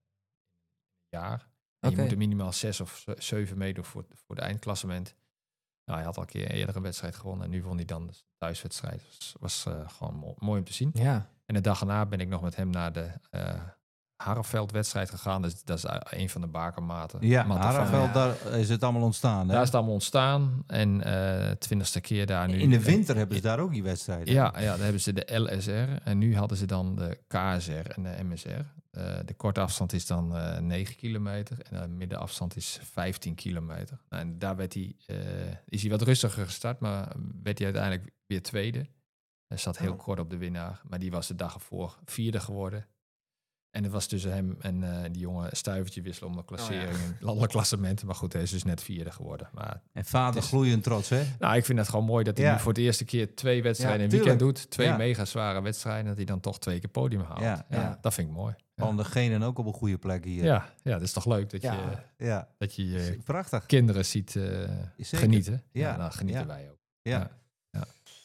per jaar. En okay. Je moet er minimaal zes of zeven meedoen voor, voor het eindklassement. Nou, hij had al een keer eerder een wedstrijd gewonnen en nu won hij dan de thuiswedstrijd. Dat was, was uh, gewoon mo- mooi om te zien. Ja. En de dag erna ben ik nog met hem naar de uh, Harreveld-wedstrijd gegaan. Dus dat is een van de bakermaten. Ja, Harreveld, ja. Daar is het allemaal ontstaan. Hè? Daar is het allemaal ontstaan. En uh, twintigste keer daar nu. In de winter hebben ze daar ook die wedstrijden. Ja, ja, daar hebben ze de L S R. En nu hadden ze dan de K S R en de M S R. Uh, de korte afstand is dan uh, negen kilometer. En de middenafstand is vijftien kilometer. Nou, en daar werd hij, uh, is hij wat rustiger gestart. Maar werd hij uiteindelijk weer tweede. Hij zat heel oh. kort op de winnaar. Maar die was de dag ervoor vierde geworden. En het was tussen hem en uh, die jongen een stuivertje wisselen om de klassering oh, ja. in landelijk klassement. Maar goed, hij is dus net vierde geworden. Maar en vader is gloeiend trots, hè? Nou, ik vind het gewoon mooi dat hij ja. nu voor de eerste keer twee wedstrijden ja, in een weekend doet. Twee ja. mega zware wedstrijden. Dat hij dan toch twee keer podium haalt. Ja, ja. ja. Dat vind ik mooi. Ja. Van degene ook op een goede plek hier. Ja, ja, dat is toch leuk dat ja. je, ja. dat je je Prachtig. kinderen ziet uh, genieten. Ja. Ja, dan genieten ja. wij ook. Ja. Ja. Ja.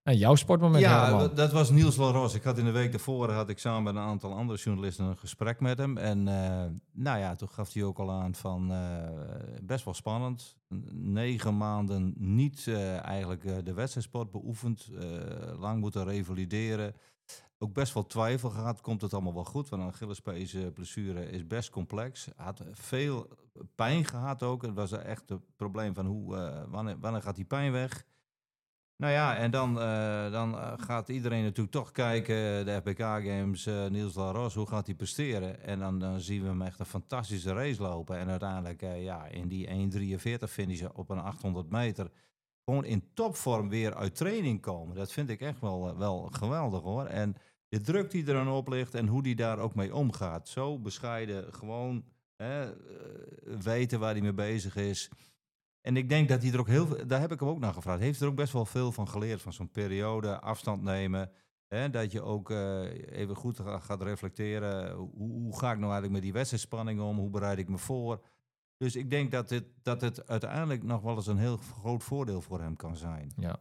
En jouw sportmoment, Ja, helemaal. dat was Niels Laros. Ik had in de week daarvoor had ik samen met een aantal andere journalisten een gesprek met hem. En uh, nou ja, toen gaf hij ook al aan van uh, best wel spannend. Negen maanden niet uh, eigenlijk uh, de wedstrijdsport beoefend. Uh, lang moeten revalideren. Ook best wel twijfel gehad, komt het allemaal wel goed? Want een Achillespees blessure is best complex. Had veel pijn gehad ook. Het was echt het probleem van hoe, uh, wanneer, wanneer gaat die pijn weg? Nou ja, en dan, uh, dan uh, gaat iedereen natuurlijk toch kijken, de F B K Games, uh, Niels Laros, hoe gaat hij presteren? En dan, dan zien we hem echt een fantastische race lopen. En uiteindelijk uh, ja, in die één drieënveertig finishen op een achthonderd meter... gewoon in topvorm weer uit training komen. Dat vind ik echt wel, uh, wel geweldig hoor. En de druk die er dan op ligt en hoe die daar ook mee omgaat. Zo bescheiden, gewoon hè, uh, weten waar hij mee bezig is. En ik denk dat hij er ook heel veel, daar heb ik hem ook naar gevraagd, heeft er ook best wel veel van geleerd, van zo'n periode, afstand nemen. Hè, dat je ook uh, even goed gaat reflecteren. Hoe, hoe ga ik nou eigenlijk met die wedstrijdspanning om? Hoe bereid ik me voor? Dus ik denk dat, dit, dat het uiteindelijk nog wel eens een heel groot voordeel voor hem kan zijn. Ja.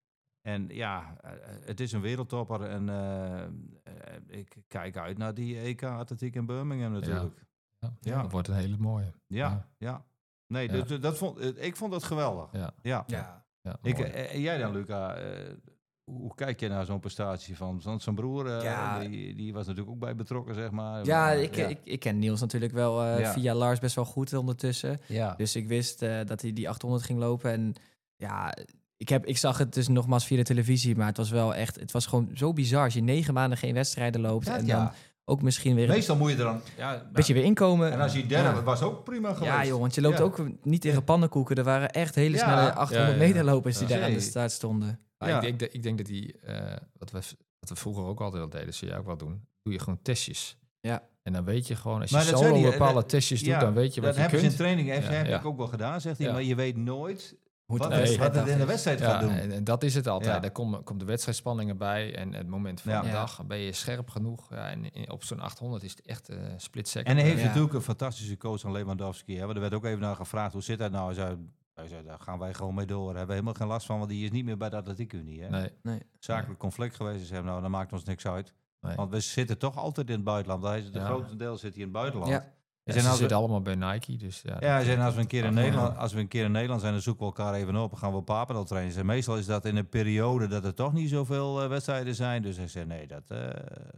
En ja, uh, het is een wereldtopper en uh, uh, ik kijk uit naar die E K-atletiek in Birmingham natuurlijk. Ja. Ja, ja. Dat wordt een hele mooie. Ja, ja. ja. Nee, ja. dus, dat vond, ik vond dat geweldig. Ja. Ja. ja. ja ik, en jij dan, Luca? Uh, hoe kijk je naar zo'n prestatie van, van zijn broer? Uh, ja. die, die was natuurlijk ook bij betrokken, zeg maar. Ja, maar, ik, ja. Ik, ik ken Niels natuurlijk wel uh, ja. via Lars best wel goed ondertussen. Ja. Dus ik wist uh, dat hij die achthonderd ging lopen. En ja, ik, heb, ik zag het dus nogmaals via de televisie. Maar het was wel echt, het was gewoon zo bizar. Als je negen maanden geen wedstrijden loopt ja, en dan... Ja. Ook misschien weer... Meestal moet je er dan... Ja, een beetje weer inkomen. En als je derde ja. was ook prima geweest. Ja joh, want je loopt ja. ook niet tegen pannenkoeken. Er waren echt hele ja. snelle achthonderd ja, ja, ja. meter lopers die ja. daar aan de start stonden. Ja. Ik, denk, ik denk dat die... Uh, wat, we, wat we vroeger ook altijd al deden, zie jij ook wel doen. Doe je gewoon testjes. Ja. En dan weet je gewoon, als je solo die, bepaalde uh, testjes doet, ja, dan weet je wat je kunt. Dat hebben ze in training, heeft, ja, heb ja. ik ook wel gedaan, zegt hij. Ja. Maar je weet nooit... Hoe wat, nee, wat het in de wedstrijd ja, gaat doen. En, en dat is het altijd. Ja. Daar komt kom de wedstrijdspanning erbij en het moment van ja. de dag. Ben je scherp genoeg? Ja, en, en op zo'n achthonderd is het echt een uh, split second. En hij heeft ja. natuurlijk een fantastische coach van Lewandowski. Hè? Er werd ook even naar gevraagd, hoe zit dat nou? Hij zei, hij zei, daar gaan wij gewoon mee door. Daar hebben we helemaal geen last van, want die is niet meer bij de Atletiekunie. Hè? Nee. nee. Zakelijk nee. conflict geweest. Ze zeggen, nou, dat maakt ons niks uit. Nee. Want we zitten toch altijd in het buitenland. Hij is, de ja. grootste deel zit hier in het buitenland. Ja. Ja, ze zitten we, allemaal bij Nike, dus ja. Ja, zijn, als we een keer in Nederland, als we een keer in Nederland zijn, dan zoeken we elkaar even op en gaan we op Papendal trainen. En meestal is dat in een periode dat er toch niet zoveel uh, wedstrijden zijn. Dus hij zei nee, dat. Uh...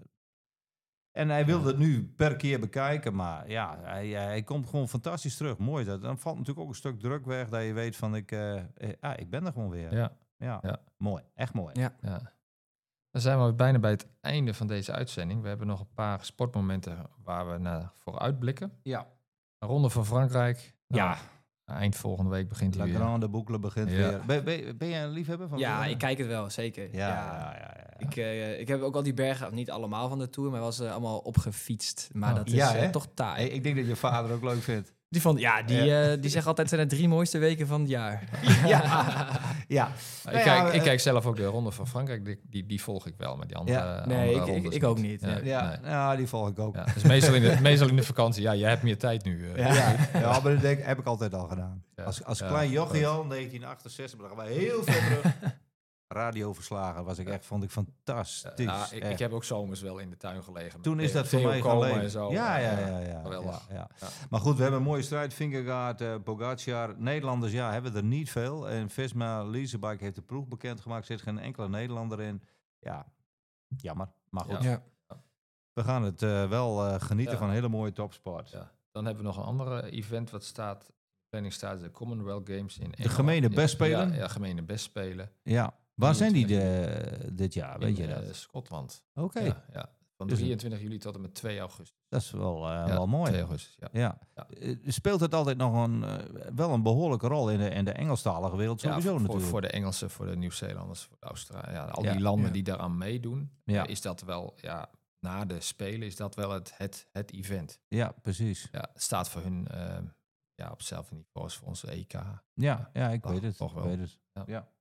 En hij wilde ja. het nu per keer bekijken, maar ja, hij, hij komt gewoon fantastisch terug. Mooi dat. Dan valt natuurlijk ook een stuk druk weg dat je weet van ik, uh, ah, ik ben er gewoon weer. Ja. Ja. ja, mooi, echt mooi. Ja. ja. Dan zijn we bijna bij het einde van deze uitzending. We hebben nog een paar sportmomenten waar we naar vooruit blikken. Ja. De Ronde van Frankrijk. Nou, ja. Eind volgende week begint hij weer. La Grande Boucle begint ja. weer. Ben, ben, ben jij een liefhebber van? Ja, ik kijk het wel, zeker. Ja, ja. Ja, ja, ja. Ik, uh, ik heb ook al die bergen, niet allemaal van de Tour, maar was uh, allemaal opgefietst. Maar oh, dat is ja, uh, toch taai. Hey, ik denk dat je vader ook leuk vindt. Die vond, ja, die, ja. Uh, die zegt altijd, zijn de drie mooiste weken van het jaar. ja. ja. Nou, ik, kijk, ik kijk zelf ook de Ronde van Frankrijk, die, die, die volg ik wel, maar die andere, ja. Nee, andere ik, ik, ik ook niet. Ja, ja. Nee. ja die volg ik ook. Ja, dus meestal in, de, meestal in de vakantie, ja, je hebt meer tijd nu. Uh, ja. Ja. ja, maar dat denk, heb ik altijd al gedaan. Ja. Als, als ja, klein jochie al, negentien achtenzestig, maar dan gaan we heel ver terug. Radioverslagen was ik echt, vond ik fantastisch. Ja, nou, ik, ik heb ook zomers wel in de tuin gelegen. Toen is dat voor mij gelegen. En zo. Ja, ja, ja, ja, geweldig. Ja, ja. Ja. Maar goed, we hebben een mooie strijd. Vingegaard, uh, Pogacar. Nederlanders, ja, hebben er niet veel. En Visma Leasebike heeft de ploeg bekendgemaakt. Er zit geen enkele Nederlander in. Ja, jammer. Maar goed. Ja. We gaan het uh, wel uh, genieten ja. van een hele mooie topsport. Ja. Dan hebben we nog een andere event wat staat. Planning staat de Commonwealth Games in Engeland. De gemene bestspelen? Ja, ja, gemene bestspelen. Ja. Waar zijn die de, dit jaar, weet in, je dat? Uh, Schotland. Oké. Okay. Ja, ja. Van dus drieëntwintig juli tot en met twee augustus. Dat is wel, uh, ja, wel mooi. twee augustus, ja. ja. ja. Uh, speelt het altijd nog een, uh, wel een behoorlijke rol in de, in de Engelstalige wereld sowieso ja, voor, natuurlijk? Voor de Engelsen, voor de Nieuw-Zeelanders, voor de Australiërs. Ja, al ja, die landen ja. die daaraan meedoen, ja. uh, is dat wel, ja, na de Spelen is dat wel het, het, het event. Ja, precies. Ja, het staat voor hun uh, ja, op hetzelfde niveau als voor onze E K. Ja, ja ik toch, weet het. Toch wel. Ik weet het. Ja. ja.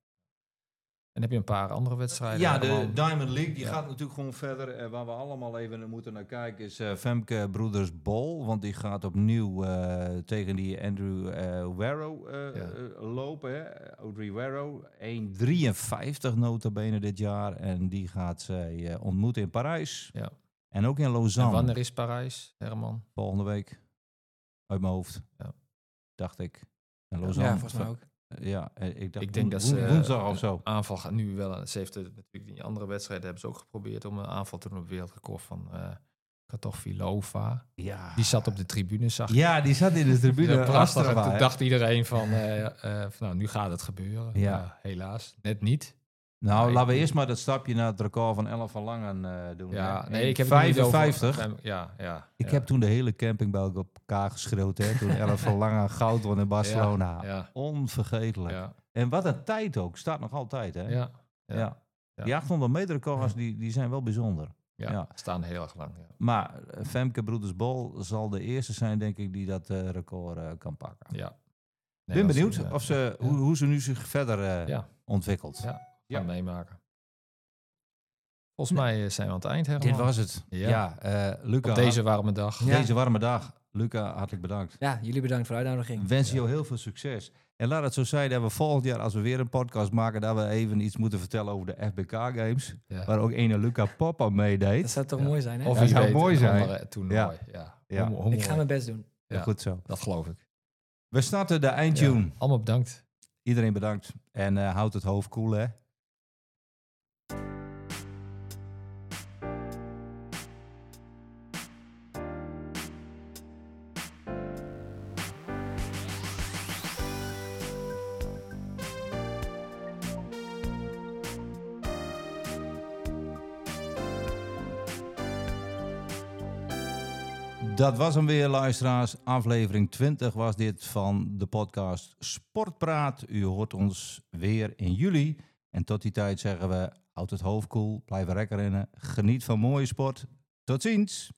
En heb je een paar andere wedstrijden? Ja, de allemaal? Diamond League die ja. gaat natuurlijk gewoon verder. Uh, waar we allemaal even moeten naar kijken is uh, Femke Broeders Bol. Want die gaat opnieuw uh, tegen die Andrew uh, Warrow uh, ja. uh, lopen. lopen, hè? Audrey Werrow, één drieënvijftig nota bene dit jaar. En die gaat zij uh, ontmoeten in Parijs. Ja. En ook in Lausanne. En wanneer is Parijs, Herman? Volgende week. Uit mijn hoofd. Ja. Dacht ik. En Lausanne. Ja, volgens mij ook. Ja, ik dacht ik denk dat woen, ze woensdag of zo. Aanval gaat nu wel. Ze heeft het natuurlijk die andere wedstrijden hebben ze ook geprobeerd om een aanval te doen op het wereldrecord van uh, Kratochvilova. Ja. Die zat op de tribune, zag Ja, die zat in de tribune. Ja, prachtig. En toen dacht iedereen van, uh, uh, van, nou, nu gaat het gebeuren. Ja. Uh, helaas, net niet. Nou, nee, laten we ik, eerst maar dat stapje naar het record van Ellen van Langen uh, doen. Ja, hè? nee, ik heb vijfenvijftig. Het niet over, ja, ja. Ik ja. heb toen de hele camping bij elkaar op elkaar geschreeuwd, hè, toen Ellen van Langen goud won in Barcelona. Ja, ja. Onvergetelijk. Ja. En wat een tijd ook. Staat nog altijd, hè? Ja. Ja. ja. ja. Die achthonderd meter records, die, die zijn wel bijzonder. Ja, ja. staan heel erg lang. Ja. Maar Femke Broeders-Bol zal de eerste zijn, denk ik, die dat uh, record uh, kan pakken. Ja. Nee, ben benieuwd ze, uh, of ze, ja. hoe, hoe ze nu zich verder uh, ja. ontwikkelt. Ja, gaan ja. meemaken. Volgens nee. mij zijn we aan het eind, Herman. Dit was het. Ja, ja uh, Luca. Op deze warme dag. Ja. Deze warme dag. Luca, hartelijk bedankt. Ja, jullie bedankt voor de uitnodiging. Ik wens ja. jou heel veel succes. En laat het zo zijn dat we volgend jaar, als we weer een podcast maken, dat we even iets moeten vertellen over de F B K Games. Ja. Waar ook ene Luca Pop aan meedeed. Dat zou toch ja. mooi zijn, hè? Of dat zou mooi zijn. Andere toernooi. Ja. Ja. Ja. Hoe, hoe ik ga mijn best doen. Ja, ja, goed zo. Dat geloof ik. We starten de eindtune. Ja. Allemaal bedankt. Iedereen bedankt. En uh, houd het hoofd koel, hè. Dat was hem weer, luisteraars. Aflevering twintig was dit van de podcast Sportpraat. U hoort ons weer in juli. En tot die tijd zeggen we, houd het hoofd koel, blijf er lekker in. Geniet van mooie sport. Tot ziens!